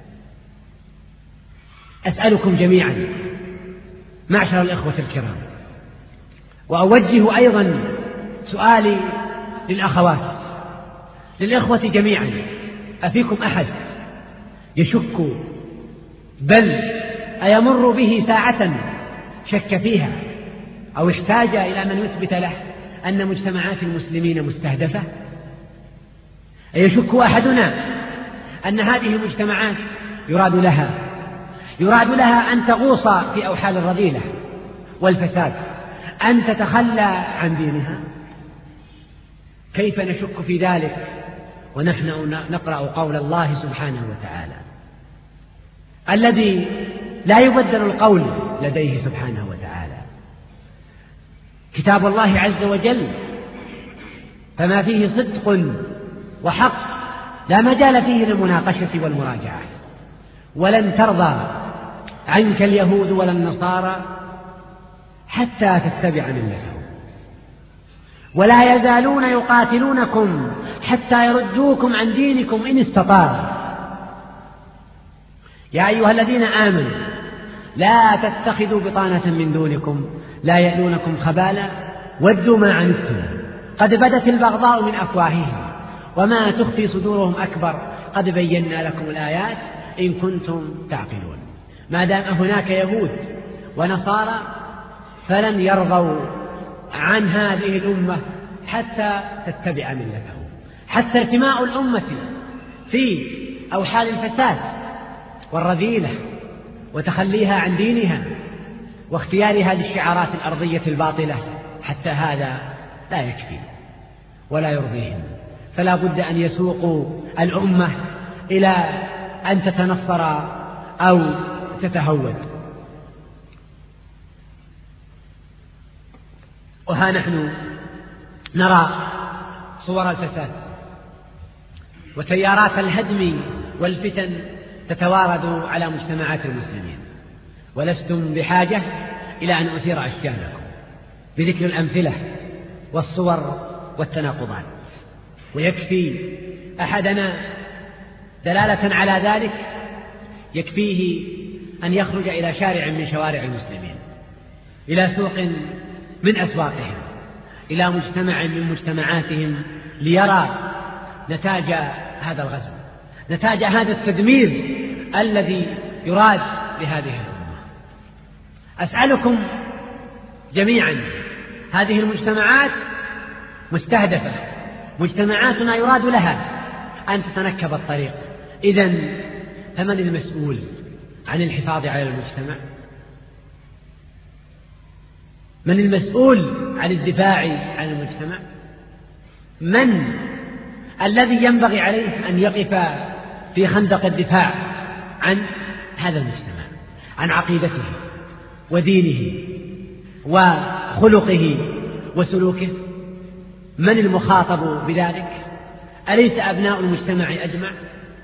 أسألكم جميعا معشر الإخوة الكرام، وأوجه أيضا سؤالي للأخوات للإخوة جميعا: أفيكم أحد يشك بل أيمر به ساعة شك فيها أو احتاج إلى من يثبت له أن مجتمعات المسلمين مستهدفة؟ أيشك أحدنا أن هذه المجتمعات يراد لها يراد لها أن تغوص في أوحال الرذيلة والفساد، أن تتخلى عن دينها؟ كيف نشك في ذلك ونحن نقرأ قول الله سبحانه وتعالى الذي لا يبدل القول لديه سبحانه وتعالى، كتاب الله عز وجل فما فيه صدق وحق لا مجال فيه للمناقشة والمراجعة. ولن ترضى عنك اليهود ولا النصارى حتى تتبع ملتهم، ولا يزالون يقاتلونكم حتى يردوكم عن دينكم إن استطاعوا. يا أيها الذين آمنوا لا تتخذوا بطانة من دونكم لا يألونكم خبالا ودوا ما عنتم قد بدت البغضاء من أفواههم وما تخفي صدورهم أكبر قد بينا لكم الآيات إن كنتم تعقلون. ما دام هناك يهود ونصارى فلن يرضوا عن هذه الأمة حتى تتبع ملتهم، حتى ارتماء الأمة في أوحال الفساد والرذيلة وتخليها عن دينها واختيار هذه الشعارات الأرضية الباطلة، حتى هذا لا يكفي ولا يرضيهم، فلا بد أن يسوقوا الأمة إلى أن تتنصر أو تتهود. وها نحن نرى صور الفساد وتيارات الهدم والفتن تتوارد على مجتمعات المسلمين، ولستم بحاجة إلى أن أثير أشياءكم بذكر الأمثلة والصور والتناقضات، ويكفي أحدنا دلالة على ذلك يكفيه أن يخرج إلى شارع من شوارع المسلمين، إلى سوق من أسواقهم، إلى مجتمع من مجتمعاتهم، ليرى نتاج هذا الغزو، نتاج هذا التدمير الذي يراد لهذه الأمة. أسألكم جميعا، هذه المجتمعات مستهدفة، مجتمعاتنا يراد لها أن تتنكب الطريق، إذن فمن المسؤول عن الحفاظ على المجتمع؟ من المسؤول عن الدفاع عن المجتمع؟ من الذي ينبغي عليه أن يقف في خندق الدفاع عن هذا المجتمع، عن عقيدته ودينه وخلقه وسلوكه؟ من المخاطب بذلك؟ أليس أبناء المجتمع أجمع؟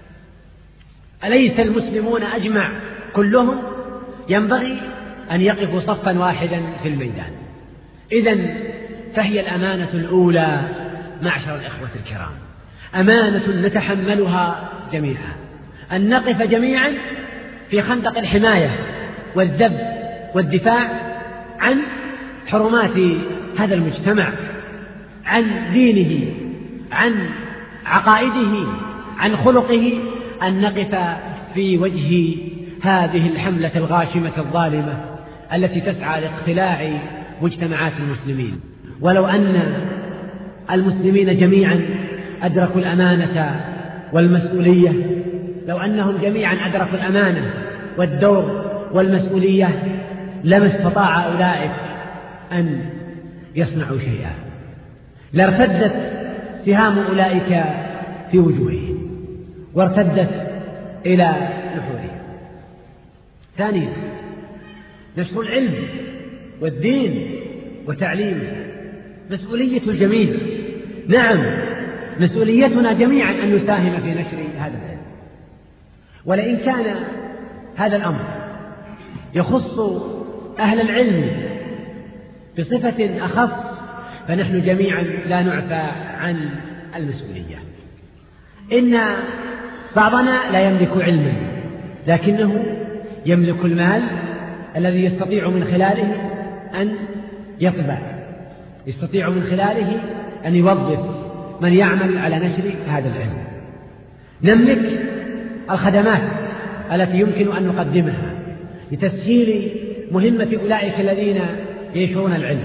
أليس المسلمون أجمع كلهم؟ ينبغي أن يقفوا صفا واحدا في الميدان. إذن فهي الأمانة الأولى معشر الإخوة الكرام، أمانة نتحملها جميعا، أن نقف جميعا في خندق الحماية والذب والدفاع عن حرمات هذا المجتمع، عن دينه، عن عقائده، عن خلقه، أن نقف في وجه هذه الحملة الغاشمة الظالمة التي تسعى لاقتلاع مجتمعات المسلمين. ولو أن المسلمين جميعا أدركوا الأمانة والمسؤولية، لو أنهم جميعا أدركوا الأمانة والدور والمسؤولية لما استطاع أولئك أن يصنعوا شيئا، لارتدت سهام أولئك في وجوههم وارتدت إلى نحورهم. ثانيا، نشر العلم والدين وتعليمه مسؤولية الجميع. نعم، مسؤوليتنا جميعا أن نساهم في نشر هذا العلم، ولئن كان هذا الأمر يخص أهل العلم بصفة أخص فنحن جميعا لا نعفى عن المسؤولية. إن بعضنا لا يملك علما لكنه يملك المال الذي يستطيع من خلاله أن يطبع، يستطيع من خلاله أن يوظف من يعمل على نشر هذا العلم. نملك الخدمات التي يمكن أن نقدمها لتسهيل مهمة أولئك الذين ينشرون العلم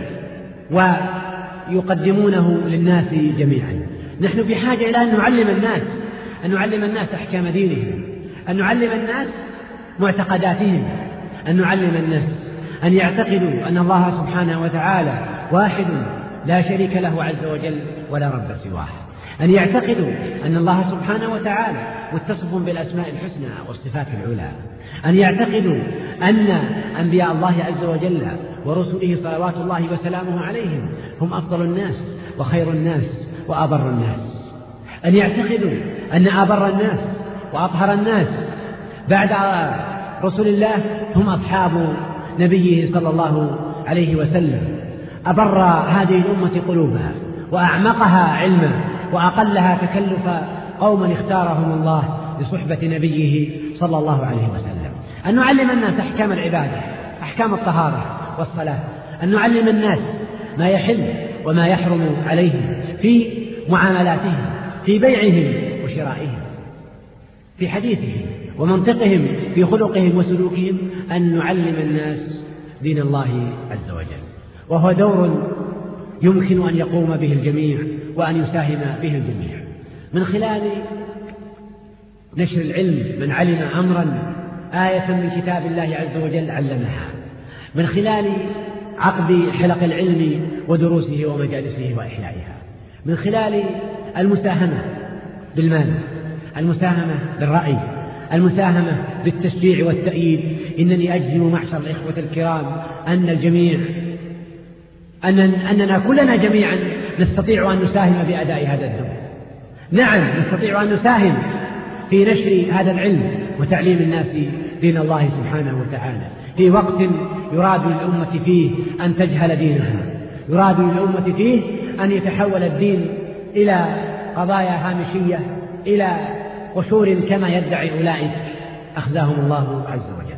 ويقدمونه للناس جميعا. نحن بحاجة إلى أن نعلم الناس أن نعلم الناس أحكام دينهم، أن نعلم الناس معتقداتهم، أن نعلم الناس أن يعتقدوا أن الله سبحانه وتعالى واحد لا شريك له عز وجل ولا رب سواه، أن يعتقدوا أن الله سبحانه وتعالى متصف بالأسماء الحسنى والصفات العلى، أن يعتقدوا أن أنبياء الله عز وجل ورسله صلوات الله وسلامه عليهم هم أفضل الناس وخير الناس وأبر الناس، أن يعتقدوا أن أبر الناس وأطهر الناس بعد رسول الله هم أصحاب نبيه صلى الله عليه وسلم، أبر هذه الأمة قلوبها وأعمقها علما وأقلها تكلفا قوما اختارهم الله لصحبة نبيه صلى الله عليه وسلم. أن نعلم الناس أحكام العبادة، أحكام الطهارة والصلاة، أن نعلم الناس ما يحل وما يحرم عليهم في معاملاتهم، في بيعهم وشرائهم، في حديثهم ومنطقهم، في خلقهم وسلوكهم، أن نعلم الناس دين الله عز وجل، وهو دور يمكن أن يقوم به الجميع وأن يساهم به الجميع من خلال نشر العلم. من علم أمرا آية من كتاب الله عز وجل علمها، من خلال عقد حلق العلم ودروسه ومجالسه وإحيائها، من خلال المساهمة بالمال، المساهمة بالرأي، المساهمة بالتشجيع والتأييد. إنني أجزم معشر الإخوة الكرام أن الجميع أن أننا كلنا جميعا نستطيع أن نساهم بأداء هذا الدور. نعم، نستطيع أن نساهم في نشر هذا العلم وتعليم الناس دين الله سبحانه وتعالى في وقت يراد للأمة فيه أن تجهل دينها، يراد للأمة فيه أن يتحول الدين إلى قضايا هامشية، إلى قشور كما يدعي أولئك أخزاهم الله عز وجل.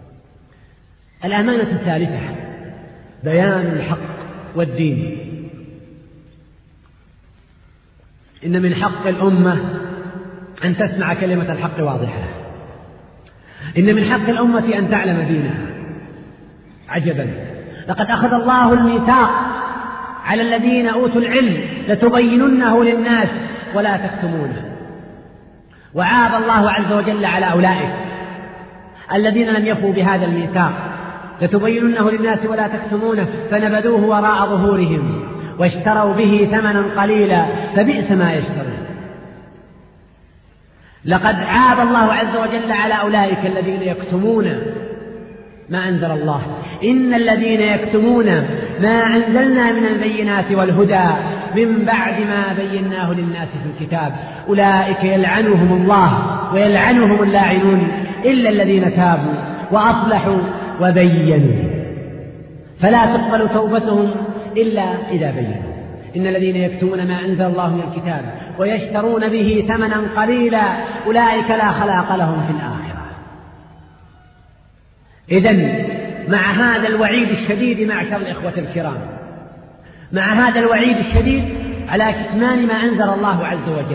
الأمانة الثالثة بيان الحق والدين. إن من حق الأمة أن تسمع كلمة الحق واضحة، إن من حق الأمة أن تعلم دينها. عجبا، لقد أخذ الله الميثاق على الذين أوتوا العلم لتبيننه للناس ولا تكتمونه، وعاب الله عز وجل على أولئك الذين لم يفوا بهذا الميثاق لتبيننه للناس ولا تكتمونه فنبذوه وراء ظهورهم واشتروا به ثمنا قليلا فبئس ما يشترون. لقد عاب الله عز وجل على أولئك الذين يكتمون ما أنزل الله. إن الذين يكتمون ما أنزلنا من البينات والهدى من بعد ما بيناه للناس في الكتاب أولئك يلعنهم الله ويلعنهم اللاعنون إلا الذين تابوا وأصلحوا وبينوا فلا تقبل توبتهم إلا إذا بينوا. إن الذين يكتمون ما أنزل الله من الكتاب ويشترون به ثمنا قليلا أولئك لا خلاق لهم في الآخرة. إذن مع هذا الوعيد الشديد معشر الإخوة الكرام، مع هذا الوعيد الشديد على كتمان ما أنزل الله عز وجل،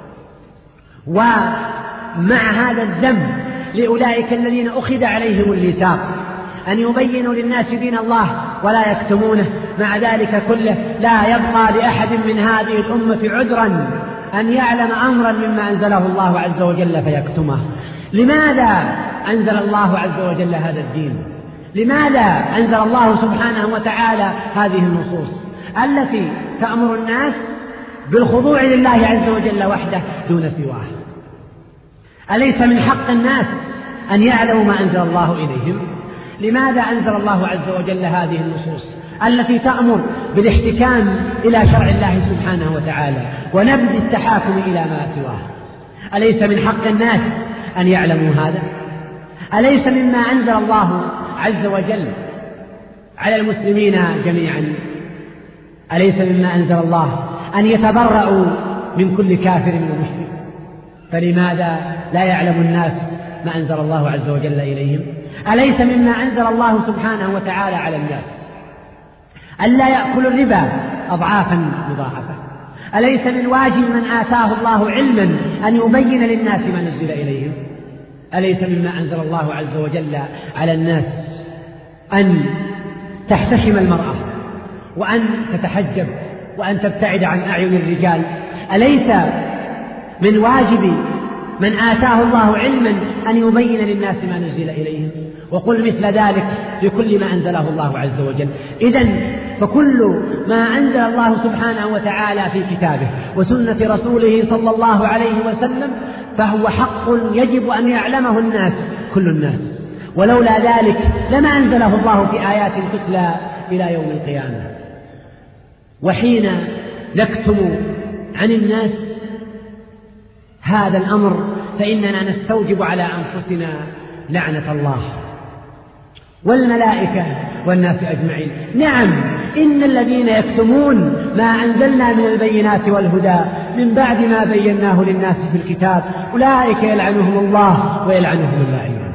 ومع هذا الذنب لأولئك الذين أخذ عليهم الميثاق أن يبينوا للناس دين الله ولا يكتمونه، مع ذلك كله لا يبقى لأحد من هذه الأمة عذرا أن يعلم أمرا مما أنزله الله عز وجل فيكتمه. لماذا أنزل الله عز وجل هذا الدين؟ لماذا أنزل الله سبحانه وتعالى هذه النصوص التي تأمر الناس بالخضوع لله عز وجل وحده دون سواه؟ أليس من حق الناس أن يعلموا ما أنزل الله إليهم؟ لماذا أنزل الله عز وجل هذه النصوص التي تأمر بالاحتكام إلى شرع الله سبحانه وتعالى ونبذ التحاكم إلى ما سواه؟ أليس من حق الناس أن يعلموا هذا؟ أليس مما أنزل الله عز وجل على المسلمين جميعا؟ أليس مما أنزل الله أن يتبرأوا من كل كافر ومشرك؟ فلماذا لا يعلم الناس ما أنزل الله عز وجل إليهم؟ أليس مما أنزل الله سبحانه وتعالى على الناس ألا يأكل الربا أضعافا مضاعفة؟ أليس من واجب من آتاه الله علما أن يبين للناس ما نزل إليهم؟ أليس مما أنزل الله عز وجل على الناس أن تحتشم المرأة وأن تتحجب وأن تبتعد عن أعين الرجال؟ أليس من واجب من آتاه الله علما أن يبين للناس ما نزل إليهم؟ وقل مثل ذلك لكل ما أنزله الله عز وجل. إذن فكل ما أنزل الله سبحانه وتعالى في كتابه وسنة رسوله صلى الله عليه وسلم فهو حق يجب أن يعلمه الناس، كل الناس، ولولا ذلك لما أنزله الله في آيات تتلى إلى يوم القيامة. وحين نكتم عن الناس هذا الأمر فإننا نستوجب على أنفسنا لعنة الله والملائكة والناس أجمعين. نعم، إن الذين يكتمون ما أنزلنا من البينات والهدى من بعد ما بيناه للناس في الكتاب أولئك يلعنهم الله ويلعنهم اللاعنون.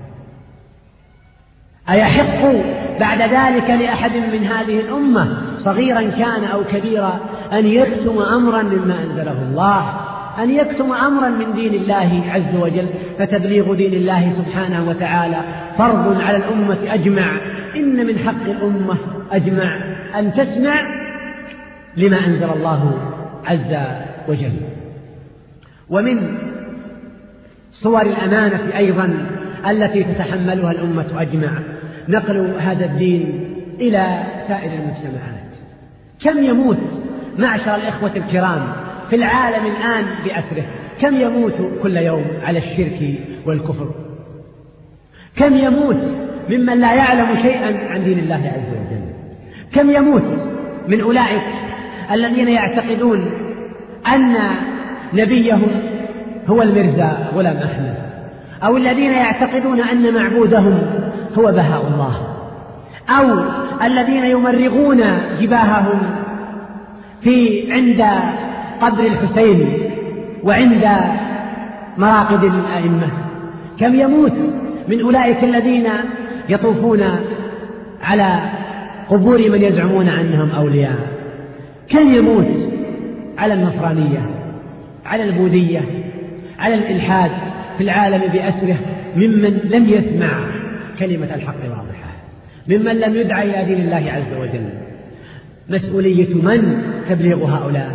أيحق بعد ذلك لأحد من هذه الأمة صغيرا كان أو كبيرا أن يكتم أمرا مما أنزله الله، أن يكتم أمرا من دين الله عز وجل؟ فتبليغ دين الله سبحانه وتعالى فرض على الأمة أجمع. إن من حق الأمة أجمع أن تسمع لما أنزل الله عز وجل. ومن صور الأمانة أيضا التي تتحملها الأمة أجمع نقل هذا الدين إلى سائر المجتمعات. كم يموت معشر الإخوة الكرام في العالم الآن بأسره؟ كم يموت كل يوم على الشرك والكفر؟ كم يموت ممن لا يعلم شيئا عن دين الله عز وجل؟ كم يموت من أولئك الذين يعتقدون أن نبيهم هو المرزا غلام أحمد، أو الذين يعتقدون أن معبودهم هو بهاء الله، أو الذين يمرغون جباههم في عند قبر الحسين وعند مراقد الأئمة. كم يموت من أولئك الذين يطوفون على قبور من يزعمون أنهم أولياء؟ كم يموت على النصرانية، على البوذية، على الإلحاد في العالم بأسره ممن لم يسمع كلمة الحق واضحة، ممن لم يدعى إلى دين الله عز وجل. مسؤولية من تبليغ هؤلاء؟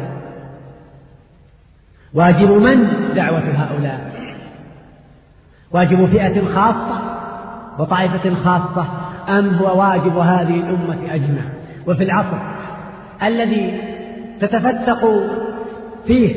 واجب من دعوة هؤلاء؟ واجب فئة خاصة وطائفة خاصة أم هو واجب هذه الأمة أجمع؟ وفي العصر الذي تتفتق فيه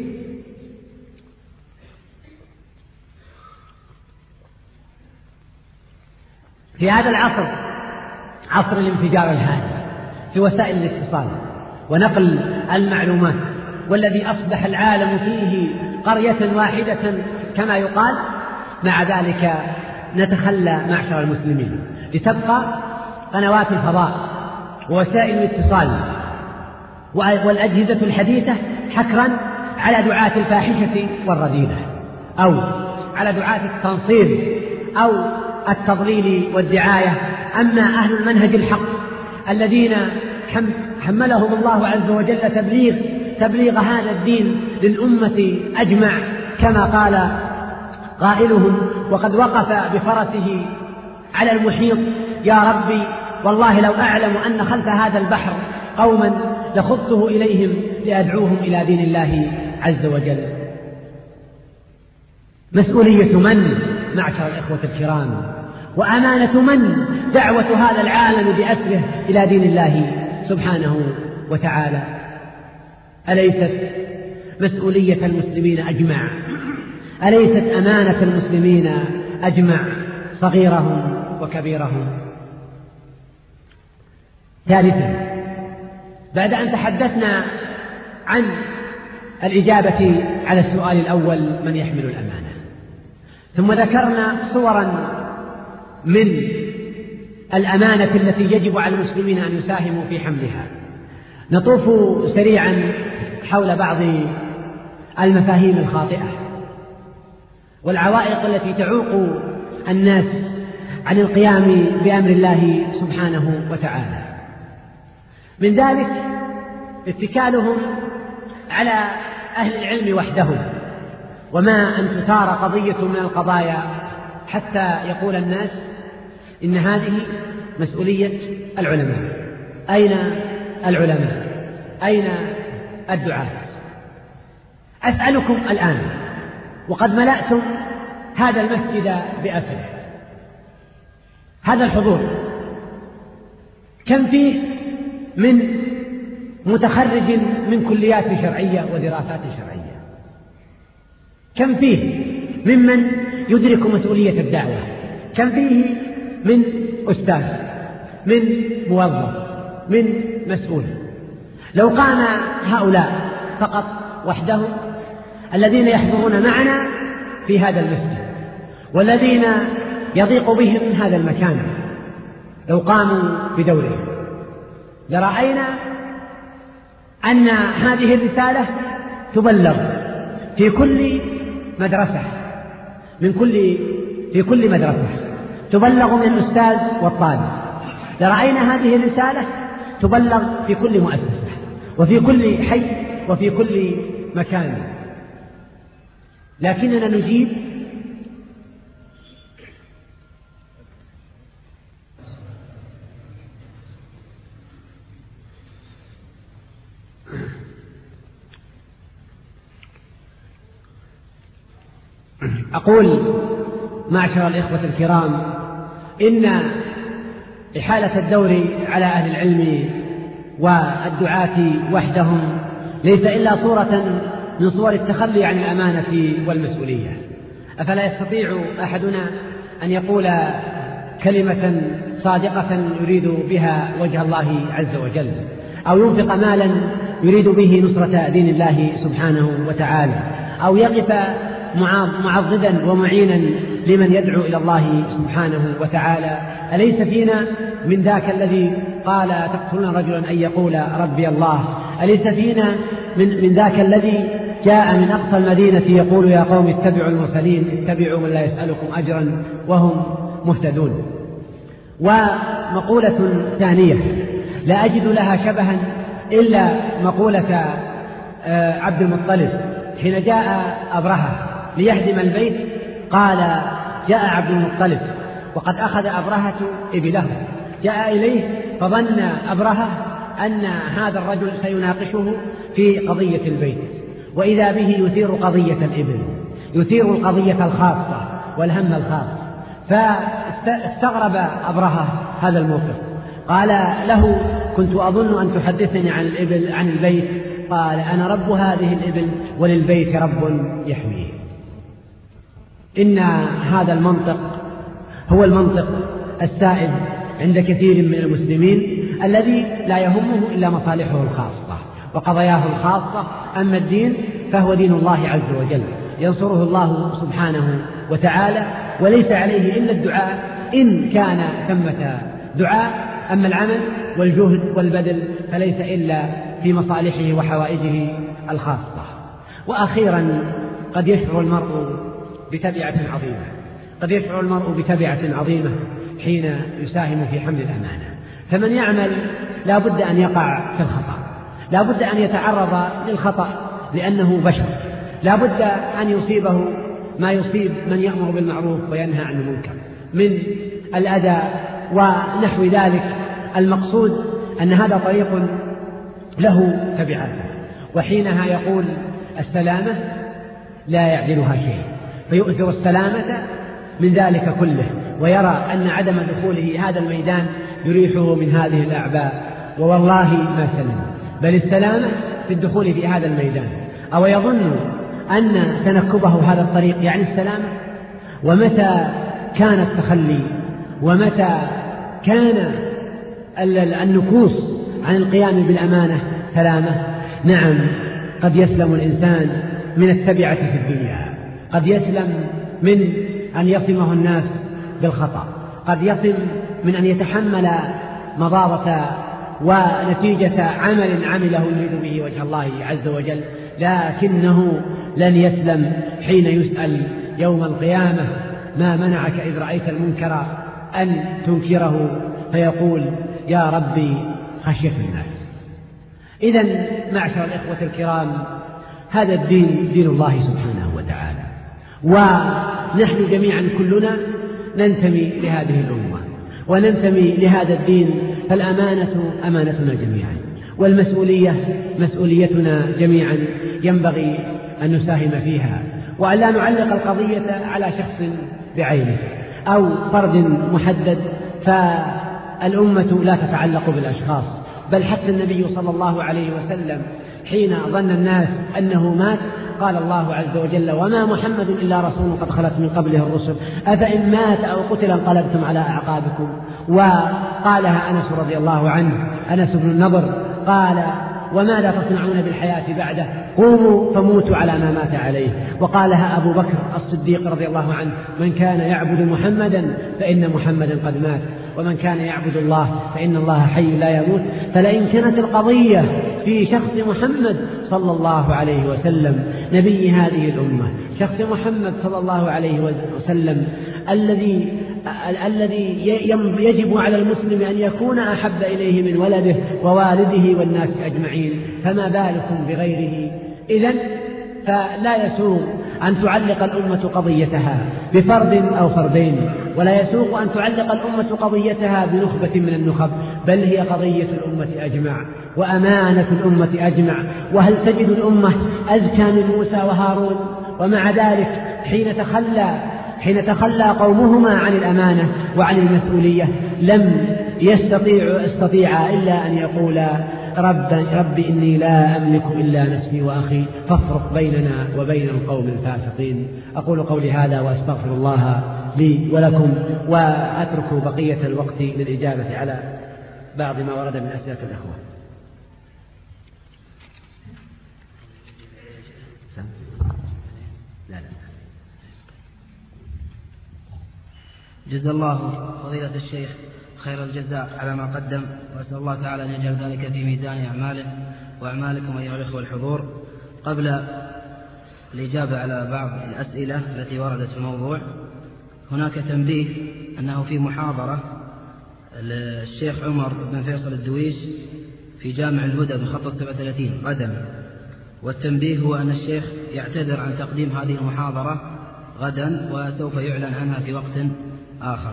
في هذا العصر، عصر الانفجار الهائل في وسائل الاتصال ونقل المعلومات، والذي أصبح العالم فيه قرية واحدة كما يقال، مع ذلك نتخلى معشر المسلمين لتبقى قنوات الفضاء ووسائل الاتصال والأجهزة الحديثة حكرا على دعاة الفاحشة والرذيلة، أو على دعاة التنصير أو التضليل والدعاية. أما أهل المنهج الحق الذين حملهم الله عز وجل تبليغ تبليغ هذا الدين للأمة أجمع، كما قال قائلهم وقد وقف بفرسه على المحيط: يا ربي والله لو أعلم أن خلف هذا البحر قوما لخضته إليهم لأدعوهم إلى دين الله عز وجل. مسؤولية من معشر الإخوة الكرام؟ وأمانة من دعوة هذا العالم بأسره إلى دين الله سبحانه وتعالى؟ أليست مسؤولية المسلمين أجمع؟ أليست أمانة المسلمين أجمع، صغيرهم وكبيرهم؟ ثالثا، بعد أن تحدثنا عن الإجابة على السؤال الأول من يحمل الأمانة، ثم ذكرنا صورا من الأمانة التي يجب على المسلمين أن يساهموا في حملها، نطوف سريعا حول بعض المفاهيم الخاطئة والعوائق التي تعوق الناس عن القيام بأمر الله سبحانه وتعالى. من ذلك اتكالهم على أهل العلم وحدهم، وما أن تثار قضية من القضايا حتى يقول الناس إن هذه مسؤولية العلماء. أين العلماء؟ أين الدعاة؟ أسألكم الآن وقد ملأتم هذا المسجد بأسره، هذا الحضور كم فيه من متخرج من كليات شرعية ودراسات شرعية؟ كم فيه ممن يدرك مسؤولية الدعوة؟ كم فيه من أستاذ، من موظف، من مسؤول؟ لو قام هؤلاء فقط وحدهم الذين يحضرون معنا في هذا المسجد والذين يضيق بهم هذا المكان، لو قاموا بدورهم لرأينا أن هذه الرسالة تبلغ في كل مدرسة، من كل في كل مدرسة تبلغ من الأستاذ والطالب. لرأينا هذه الرسالة تبلغ في كل مؤسسة وفي كل حي وفي كل مكان، لكننا نجيب أقول معشر الإخوة الكرام، إن إحالة الدور على أهل العلم والدعاة وحدهم ليس إلا صورة من صور التخلي عن الأمانة والمسؤولية. أفلا يستطيع أحدنا أن يقول كلمة صادقة يريد بها وجه الله عز وجل، أو ينفق مالا يريد به نصرة دين الله سبحانه وتعالى، أو يقف معضدا ومعينا لمن يدعو إلى الله سبحانه وتعالى؟ أليس فينا من ذاك الذي قال تقتلون رجلا أن يقول ربي الله؟ أليس فينا من, من ذاك الذي جاء من أقصى المدينة يقول يا قوم اتبعوا المرسلين اتبعوا من لا يسألكم أجرا وهم مهتدون؟ ومقولة ثانية لا أجد لها شبها إلا مقولة عبد المطلب حين جاء أبرهة ليهدم البيت، قال جاء عبد المطلب وقد أخذ أبرهة إبله، جاء إليه فظن أبرهة أن هذا الرجل سيناقشه في قضية البيت، وإذا به يثير قضية الإبل، يثير القضية الخاصة والهم الخاص. فاستغرب أبرهة هذا الموقف، قال له كنت أظن أن تحدثني عن الإبل عن البيت، قال أنا رب هذه الإبل وللبيت رب يحميه. إن هذا المنطق هو المنطق السائد عند كثير من المسلمين الذي لا يهمه إلا مصالحه الخاصة وقضاياه الخاصة، أما الدين فهو دين الله عز وجل ينصره الله سبحانه وتعالى، وليس عليه إلا الدعاء إن كان ثمة دعاء، أما العمل والجهد والبذل فليس إلا في مصالحه وحوائجه الخاصة. وأخيرا قد يشعر المرء بتبعة عظيمة، قد يشعر المرء بتبعة عظيمة حين يساهم في حمل الأمانة. فمن يعمل لا بد أن يقع في الخطأ، لا بد أن يتعرض للخطأ لأنه بشر، لا بد أن يصيبه ما يصيب من يأمر بالمعروف وينهى عن المنكر من الأذى ونحو ذلك. المقصود أن هذا طريق له تبعات، وحينها يقول السلامة لا يعدلها شيء، فيؤثر السلامة من ذلك كله، ويرى أن عدم دخوله هذا الميدان يريحه من هذه الأعباء، ووالله ما سلم، بل السلامة في الدخول في هذا الميدان. أو يظن أن تنكبه هذا الطريق يعني السلامة؟ ومتى كان التخلي ومتى كان النكوص عن القيام بالأمانة سلامة؟ نعم، قد يسلم الإنسان من التبعة في الدنيا، قد يسلم من أن يصمه الناس بالخطأ، قد يصم من أن يتحمل مضارة ونتيجة عمل عمله يريد به وجه الله عز وجل، لكنه لن يسلم حين يسأل يوم القيامة ما منعك إذ رأيت المنكر أن تنكره، فيقول يا ربي خشيت الناس. إذن معشر الإخوة الكرام، هذا الدين دين الله سبحانه وتعالى، ونحن جميعا كلنا ننتمي لهذه الأمة، وننتمي لهذا الدين، فالأمانة أمانتنا جميعا، والمسؤولية مسؤوليتنا جميعا، ينبغي أن نساهم فيها، وأن لا نعلق القضية على شخص بعينه أو فرد محدد، فالأمة لا تتعلق بالأشخاص، بل حتى النبي صلى الله عليه وسلم حين ظن الناس أنه مات قال الله عز وجل: وما محمد إلا رسول قد خلت من قبله الرسل أفإن مات أو قتل انقلبتم على أعقابكم. وقالها أنس رضي الله عنه، أنس بن النضر، قال: وماذا تصنعون بالحياة بعده؟ قوموا فموتوا على ما مات عليه. وقالها أبو بكر الصديق رضي الله عنه: من كان يعبد محمدا فإن محمدا قد مات، ومن كان يعبد الله فإن الله حي لا يموت. فلئن كانت القضية في شخص محمد صلى الله عليه وسلم نبي هذه الأمة، شخص محمد صلى الله عليه وسلم الذي الذي يجب على المسلم أن يكون أحب إليه من ولده ووالده والناس أجمعين، فما بالكم بغيره؟ إذن فلا يسوغ أن تعلق الأمة قضيتها بفرد أو فردين، ولا يسوغ أن تعلق الأمة قضيتها بنخبة من النخب، بل هي قضية الأمة أجمع وأمانة الأمة أجمع. وهل تجد الأمة أزكى من موسى وهارون؟ ومع ذلك حين تخلى حين تخلى قومهما عن الأمانة وعن المسؤولية لم يستطيع يستطيع إلا أن يقولا: رب, رب إني لا أملك إلا نفسي وأخي فافرق بيننا وبين القوم الفاسقين. أقول قولي هذا وأستغفر الله لي ولكم، وأترك بقية الوقت للإجابة على بعض ما ورد من أسئلة الأخوة. لا لا. جزا الله فضيلة الشيخ خير الجزاء على ما قدم، وأسأل الله تعالى أن يجعل ذلك في ميزان أعماله وأعمالكم أيها الأخوة الحضور. قبل الإجابة على بعض الأسئلة التي وردت في الموضوع، هناك تنبيه أنه في محاضرة للشيخ عمر بن فيصل الدويش في جامع الهدى بخطة سبعة وثلاثين غدا، والتنبيه هو أن الشيخ يعتذر عن تقديم هذه المحاضرة غدا، وسوف يعلن عنها في وقت آخر.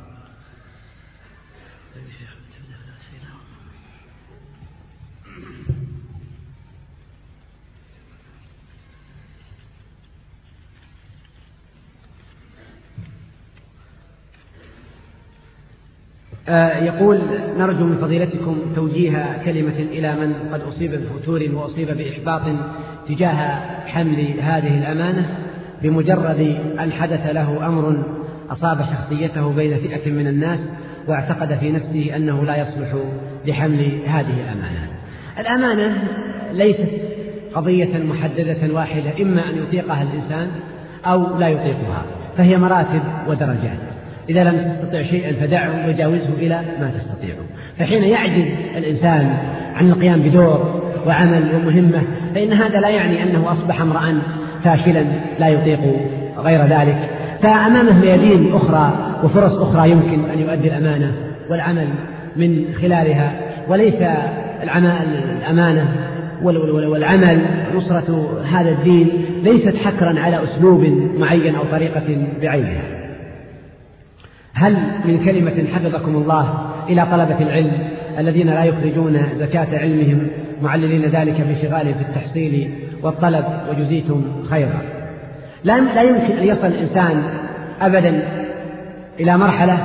يقول: نرجو من فضيلتكم توجيه كلمة إلى من قد أصيب بفتور وأصيب بإحباط تجاه حمل هذه الأمانة بمجرد أن حدث له أمر أصاب شخصيته بين فئة من الناس واعتقد في نفسه أنه لا يصلح لحمل هذه الأمانة. الأمانة ليست قضية محددة واحدة، إما أن يطيقها الإنسان أو لا يطيقها، فهي مراتب ودرجات. إذا لم تستطع شيئا فدعه وجاوزه إلى ما تستطيع. فحين يعجز الإنسان عن القيام بدور وعمل ومهمة، فإن هذا لا يعني أنه أصبح امرأ فاشلا لا يطيق غير ذلك، فأمامه ميادين أخرى وفرص أخرى يمكن أن يؤدي الأمانة والعمل من خلالها، وليس الأمانة والعمل نصرة هذا الدين ليست حكرا على أسلوب معين أو طريقة بعينها. هل من كلمة حفظكم الله إلى طلبة العلم الذين لا يخرجون زكاة علمهم معللين ذلك بشغال في التحصيل والطلب وجزيتم خيرا؟ لا يمكن أن يصل الإنسان أبدا إلى مرحلة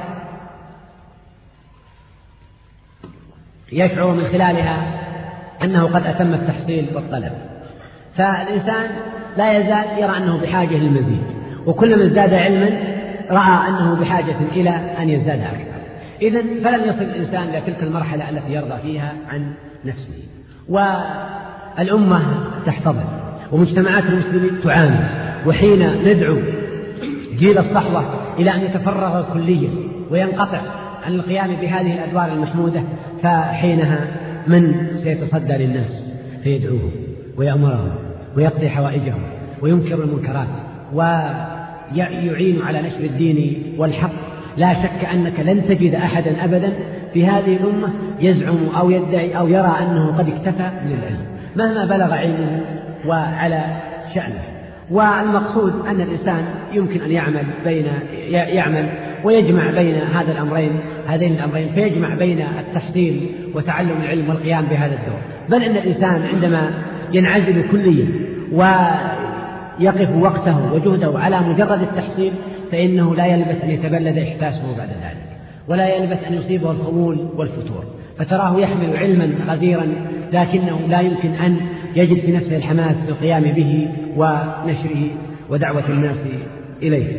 يشعر من خلالها أنه قد أتم التحصيل والطلب، فالإنسان لا يزال يرى أنه بحاجة للمزيد، وكلما ازداد علما رأى أنه بحاجة إلى أن يزداد أكثر. إذن فلن يصل الإنسان إلى تلك المرحلة التي يرضى فيها عن نفسه. والأمة تحتضن ومجتمعات المسلمين تعاني، وحين ندعو جيل الصحوة إلى أن يتفرغ كليا وينقطع عن القيام بهذه الأدوار المحمودة، فحينها من سيتصدى للناس فيدعوهم ويأمرهم ويقضي حوائجهم وينكر المنكرات ويعين على نشر الدين والحق؟ لا شك أنك لن تجد أحدا أبدا في هذه الأمة يزعم أو يدعي أو يرى أنه قد اكتفى من العلم مهما بلغ علمه وعلى شأنه. والمقصود أن الإنسان يمكن أن يعمل بين يعمل ويجمع بين هذا الأمرين هذين الأمرين فيجمع بين التحصيل وتعلم العلم والقيام بهذا الدور. بل إن الإنسان عندما ينعزل كليا ويقف وقته وجهده على مجرد التحصيل فإنه لا يلبث أن يتبلد إحساسه بعد ذلك، ولا يلبث أن يصيبه الخمول والفتور، فتراه يحمل علما غزيرا لكنه لا يمكن أن يجد في نفسه الحماس للقيام به ونشره ودعوة الناس إليه.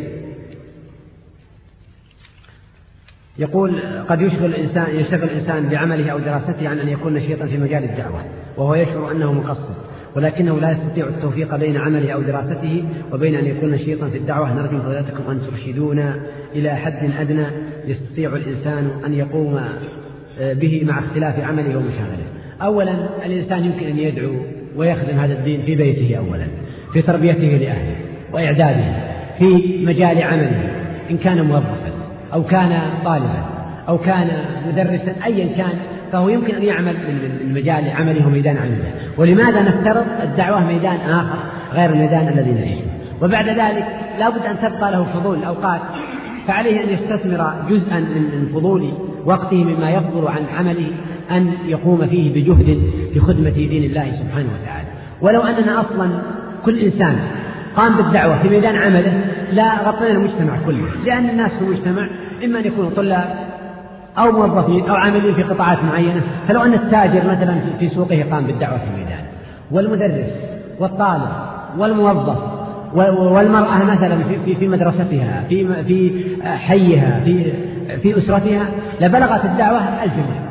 يقول: قد يشغل الإنسان يشتغل الإنسان بعمله أو دراسته عن أن يكون نشيطا في مجال الدعوة وهو يشعر أنه مقصر، ولكنه لا يستطيع التوفيق بين عمله أو دراسته وبين أن يكون نشيطا في الدعوة. نرجو فضيلتكم أن ترشدونا إلى حد أدنى يستطيع الإنسان أن يقوم به مع اختلاف عمله ومشاغله. أولا، الإنسان يمكن أن يدعو ويخدم هذا الدين في بيته، أولا في تربيته لأهله وإعداده، في مجال عمله إن كان موظفا أو كان طالبا أو كان مدرسا أيا كان، فهو يمكن أن يعمل من مجال عمله وميدان عمله. ولماذا نفترض الدعوة ميدان آخر غير الميدان الذي نعيشه؟ وبعد ذلك لا بد أن تبقى له فضول الأوقات، فعليه أن يستثمر جزءا من فضول وقته مما يفضل عن عمله أن يقوم فيه بجهد في خدمة دين الله سبحانه وتعالى. ولو أننا أصلا كل إنسان قام بالدعوة في ميدان عمله لا غطينا المجتمع كله، لأن الناس في المجتمع إما أن يكونوا طلاب أو موظفين أو عاملين في قطاعات معينة. فلو أن التاجر مثلا في سوقه قام بالدعوة في ميدان، والمدرس والطالب والموظف والمرأة مثلا في في مدرستها في في حيها في في أسرتها لبلغت الدعوة الجميع.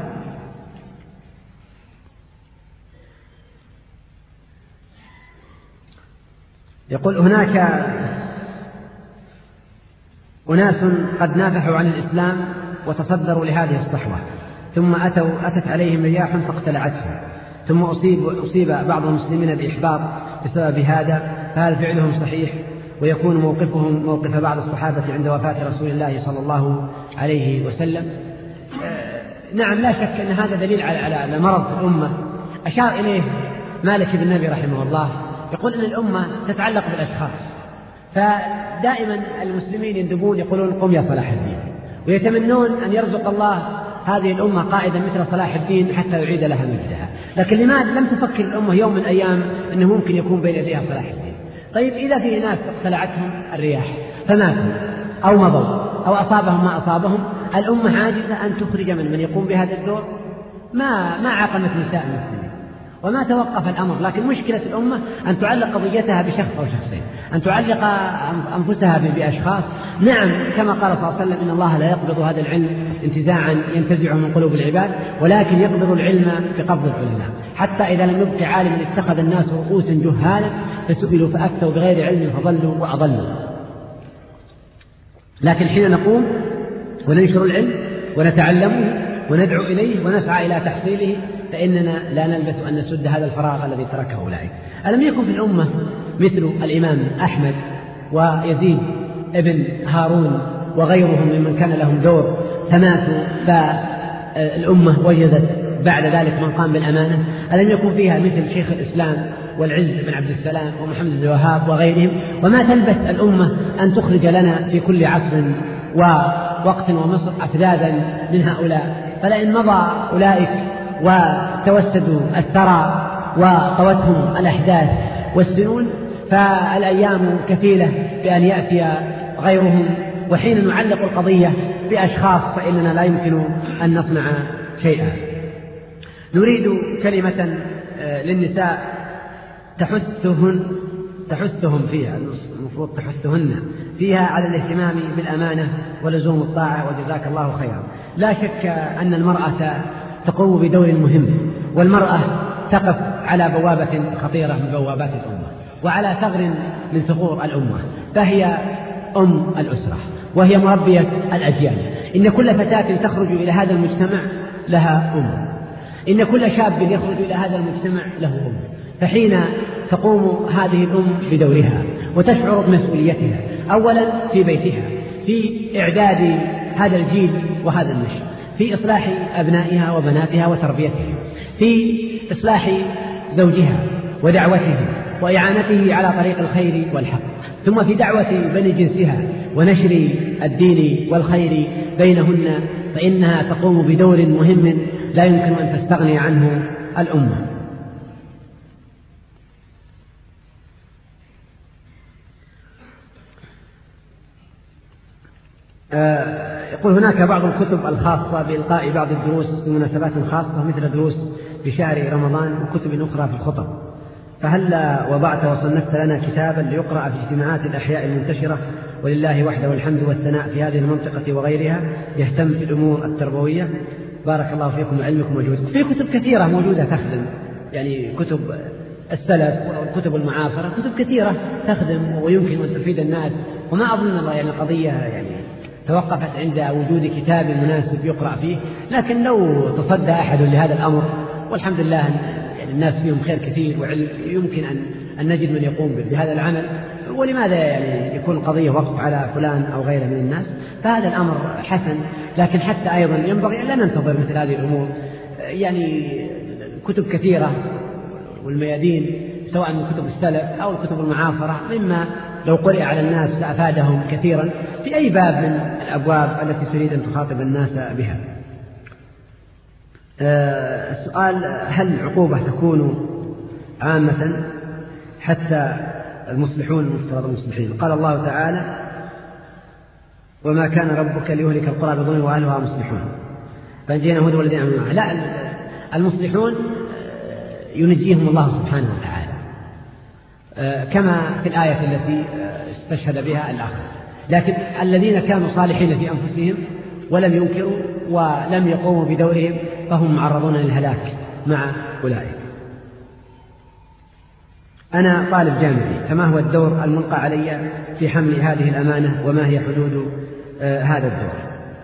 يقول: هناك أناس قد نافحوا عن الإسلام وتصدروا لهذه الصحوة، ثم أتوا أتت عليهم رياح فاقتلعتهم، ثم أصيب, أصيب بعض المسلمين بإحباط بسبب هذا، فهل فعلهم صحيح؟ ويكون موقفهم موقف بعض الصحابة عند وفاة رسول الله صلى الله عليه وسلم؟ آه نعم، لا شك أن هذا دليل على, على مرض الأمة أشار إليه مالك بن نبي رحمه الله. يقول أن الأمة تتعلق بالأشخاص، فدائما المسلمين يندبون يقولون: قم يا صلاح الدين، ويتمنون أن يرزق الله هذه الأمة قائدا مثل صلاح الدين حتى يعيد لها مجدها. لكن لماذا لم تفكر الأمة يوم من الأيام أنه ممكن يكون بين يديها صلاح الدين؟ طيب، إذا في ناس اقتلعتهم الرياح فماتوا أو مضوا أو أصابهم ما أصابهم، الأمة عاجزة أن تخرج من من يقوم بهذا الدور؟ ما ما عقمت نساء المسلمين وما توقف الأمر. لكن مشكلة الأمة أن تعلق قضيتها بشخص أو شخصين، أن تعلق أنفسها بأشخاص. نعم، كما قال صلى الله عليه وسلم: إن الله لا يقبض هذا العلم انتزاعا ينتزعه من قلوب العباد، ولكن يقبض العلم بقبض العلماء، حتى إذا لم يبق عالما اتخذ الناس رؤوسا جهالا فسئلوا فأفتوا بغير علم فضلوا وأضلوا. لكن حين نقوم وننشر العلم ونتعلمه وندعو إليه ونسعى إلى تحصيله فإننا لا نلبث أن نسد هذا الفراغ الذي تركه أولئك. ألم يكن في الأمة مثل الإمام أحمد ويزيد ابن هارون وغيرهم ممن كان لهم دور فماتوا، فالأمة وجدت بعد ذلك من قام بالأمانة؟ ألم يكن فيها مثل شيخ الإسلام والعز بن عبد السلام ومحمد بن الوهاب وغيرهم؟ وما تلبث الأمة أن تخرج لنا في كل عصر ووقت ومصر أفذاذا من هؤلاء. فلئن مضى أولئك وتوسدوا الثرى وطوتهم الأحداث والسنون فالأيام كفيلة بأن يأتي غيرهم، وحين نعلق القضية بأشخاص فإننا لا يمكن أن نصنع شيئا. نريد كلمة للنساء تحثهن تحثهم فيها، المفروض تحثهن فيها على الاهتمام بالأمانة ولزوم الطاعة، وجزاك الله خيرا. لا شك أن المرأة تقوم بدور مهم، والمرأة تقف على بوابة خطيرة من بوابات الأمة وعلى ثغر من ثغور الأمة، فهي أم الأسرة وهي مربية الأجيال. إن كل فتاة تخرج إلى هذا المجتمع لها أم، إن كل شاب يخرج إلى هذا المجتمع له أم. فحين تقوم هذه الأم بدورها وتشعر بمسؤوليتها أولا في بيتها، في إعداد هذا الجيل وهذا النشء، في إصلاح أبنائها وبناتها وتربيتهم، في إصلاح زوجها ودعوته وإعانته على طريق الخير والحق، ثم في دعوة بني جنسها ونشر الدين والخير بينهن، فإنها تقوم بدور مهم لا يمكن أن تستغني عنه الأمة. يقول هناك بعض الكتب الخاصة بإلقاء بعض الدروس بمناسبات خاصة مثل دروس في شهر رمضان وكتب أخرى في الخطب، فهل وضعت وصنفت لنا كتابا ليقرأ في اجتماعات الأحياء المنتشرة ولله وحده الحمد والثناء في هذه المنطقة وغيرها يهتم في الأمور التربوية؟ بارك الله فيكم وعلمكم وجهودكم. في كتب كثيرة موجودة تخدم، يعني كتب السلف والكتب المعاصرة، كتب كثيرة تخدم ويمكن أن تفيد الناس، وما أظن الله يعني قضية يعني توقفت عند وجود كتاب مناسب يقرأ فيه، لكن لو تصدى أحد لهذا الأمر والحمد لله يعني الناس فيهم خير كثير ويمكن أن أن نجد من يقوم بهذا العمل، ولماذا يعني يكون قضية وقف على فلان أو غيره من الناس؟ فهذا الأمر حسن، لكن حتى أيضا ينبغي أن لا ننتظر مثل هذه الأمور. يعني كتب كثيرة والميادين سواء من كتب السلف أو الكتب المعاصرة مما لو قرئ على الناس لأفادهم كثيرا في أي باب من الأبواب التي تريد أن تخاطب الناس بها. السؤال: هل العقوبة تكون عامة حتى المصلحون المفترض المصلحين؟ قال الله تعالى: وما كان ربك ليهلك القرى بظلم وأهلها مصلحون فأنجينا هود والذين آمنوا معه. لا، المصلحون ينجيهم الله سبحانه وتعالى كما في الآية التي استشهد بها الآخر، لكن الذين كانوا صالحين في أنفسهم ولم ينكروا ولم يقوموا بدورهم فهم معرضون للهلاك مع أولئك. أنا طالب جامعي، فما هو الدور الملقى علي في حمل هذه الأمانة وما هي حدود آه هذا الدور؟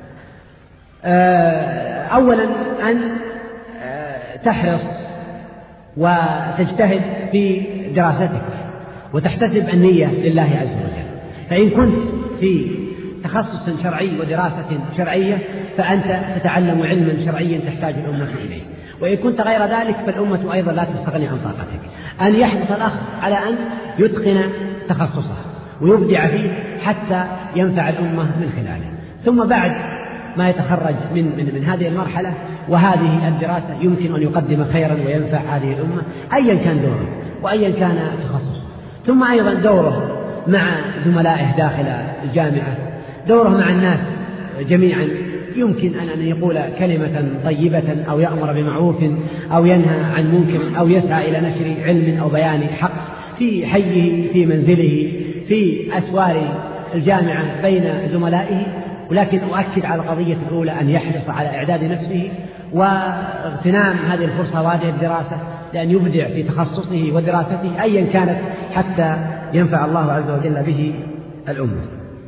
آه أولا أن آه تحرص وتجتهد في دراستك وتحتسب النية لله عز وجل، فإن كنت في تخصص شرعي ودراسة شرعية فأنت تتعلم علما شرعيا تحتاج الأمة إليه، وإن كنت غير ذلك فالأمة أيضا لا تستغني عن طاقتك. أن يحرص الأخ على أن يتقن تخصصه ويبدع فيه حتى ينفع الأمة من خلاله، ثم بعد ما يتخرج من, من, من هذه المرحلة وهذه الدراسة يمكن أن يقدم خيرا وينفع هذه الأمة أيا كان دوره وأيا كان تخصصه. ثم أيضا دوره مع زملائه داخل الجامعة، دوره مع الناس جميعا، يمكن أن يقول كلمة طيبة أو يأمر بمعروف أو ينهى عن منكر أو يسعى إلى نشر علم أو بيان حق في حيه في منزله في أسوار الجامعة بين زملائه. ولكن أؤكد على القضية الأولى أن يحرص على إعداد نفسه واغتنام هذه الفرصة وهذه الدراسة لأن يبدع في تخصصه ودراسته أيا كانت حتى ينفع الله عز وجل به الأمة.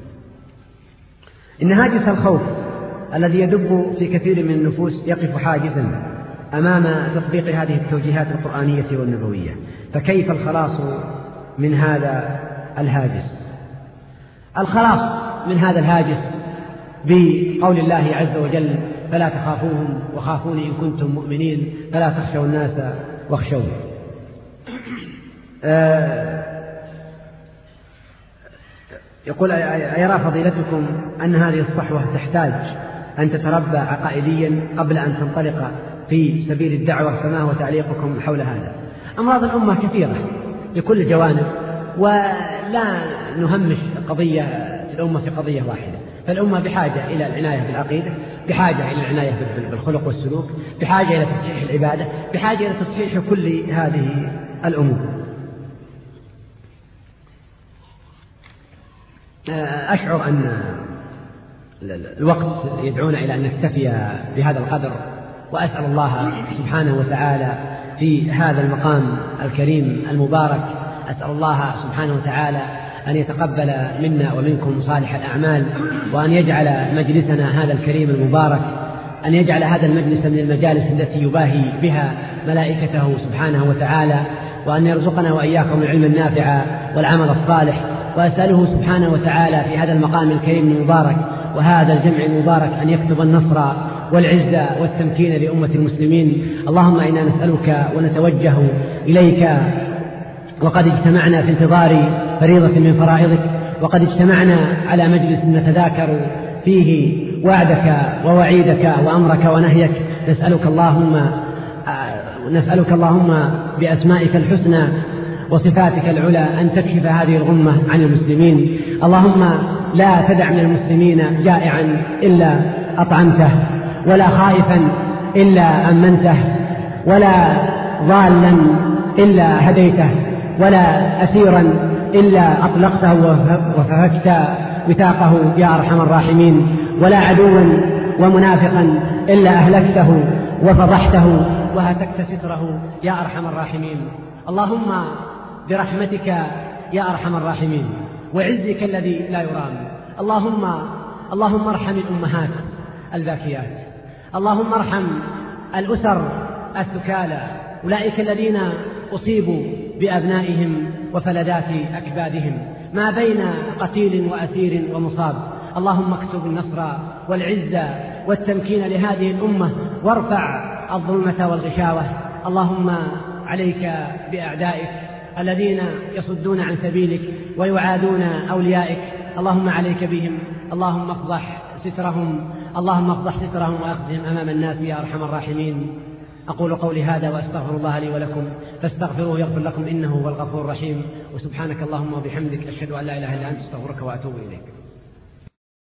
إن هاجس الخوف الذي يدب في كثير من النفوس يقف حاجزا أمام تطبيق هذه التوجيهات القرآنية والنبوية، فكيف الخلاص من هذا الهاجس؟ الخلاص من هذا الهاجس بقول الله عز وجل: فلا تخافوهم وخافوني إن كنتم مؤمنين فلا تخشوا الناس واخشوني. آه يقول: أيرى فضيلتكم أن هذه الصحوة تحتاج أن تتربى عقائديا قبل أن تنطلق في سبيل الدعوة، فما هو تعليقكم حول هذا؟ أمراض الأمة كثيرة لكل الجوانب، ولا نهمش قضية الأمة في قضية واحدة، فالأمة بحاجة إلى العناية بالعقيدة، بحاجة إلى العناية بالخلق والسلوك، بحاجة إلى تصحيح العبادة، بحاجة إلى تصحيح كل هذه الأمور. أشعر أن الوقت يدعونا إلى أن نكتفي بهذا القدر، وأسأل الله سبحانه وتعالى في هذا المقام الكريم المبارك، أسأل الله سبحانه وتعالى أن يتقبل منا ومنكم صالح الأعمال، وأن يجعل مجلسنا هذا الكريم المبارك، أن يجعل هذا المجلس من المجالس التي يباهي بها ملائكته سبحانه وتعالى، وأن يرزقنا وإياكم العلم النافع والعمل الصالح. وأسأله سبحانه وتعالى في هذا المقام الكريم المبارك وهذا الجمع المبارك أن يكتب النصر والعزة والتمكين لأمة المسلمين. اللهم إنا نسألك ونتوجه إليك وقد اجتمعنا في انتظار فريضة من فرائضك، وقد اجتمعنا على مجلس نتذاكر فيه وعدك ووعيدك وأمرك ونهيك. نسألك اللهم نسألك اللهم بأسمائك الحسنى وصفاتك العلى أن تكشف هذه الغمة عن المسلمين. اللهم لا تدع من المسلمين جائعا إلا أطعمته، ولا خائفا إلا أمنته، ولا ضالا إلا هديته، ولا أسيرا إلا أطلقته وفكت وثاقه يا أرحم الراحمين، ولا عدوا ومنافقا إلا أهلكته وفضحته وهتكت ستره يا أرحم الراحمين. اللهم برحمتك يا أرحم الراحمين وعزك الذي لا يرام، اللهم اللهم ارحم الأمهات الباكيات، اللهم ارحم الأسر الثكالى، أولئك الذين أصيبوا بأبنائهم وفلذات أكبادهم، ما بين قتيل وأسير ومصاب. اللهم اكتب النصر والعزة والتمكين لهذه الأمة، وارفع الظلمة والغشاوة. اللهم عليك بأعدائك الذين يصدون عن سبيلك ويعادون أوليائك، اللهم عليك بهم، اللهم افضح سترهم، اللهم افضح سترهم وأخزهم أمام الناس يا أرحم الراحمين. أقول قولي هذا وأستغفر الله لي ولكم فاستغفروه يغفر لكم إنه هو الغفور الرحيم. وسبحانك اللهم وبحمدك أشهد أن لا إله إلا أنت أستغفرك وأتوب إليك.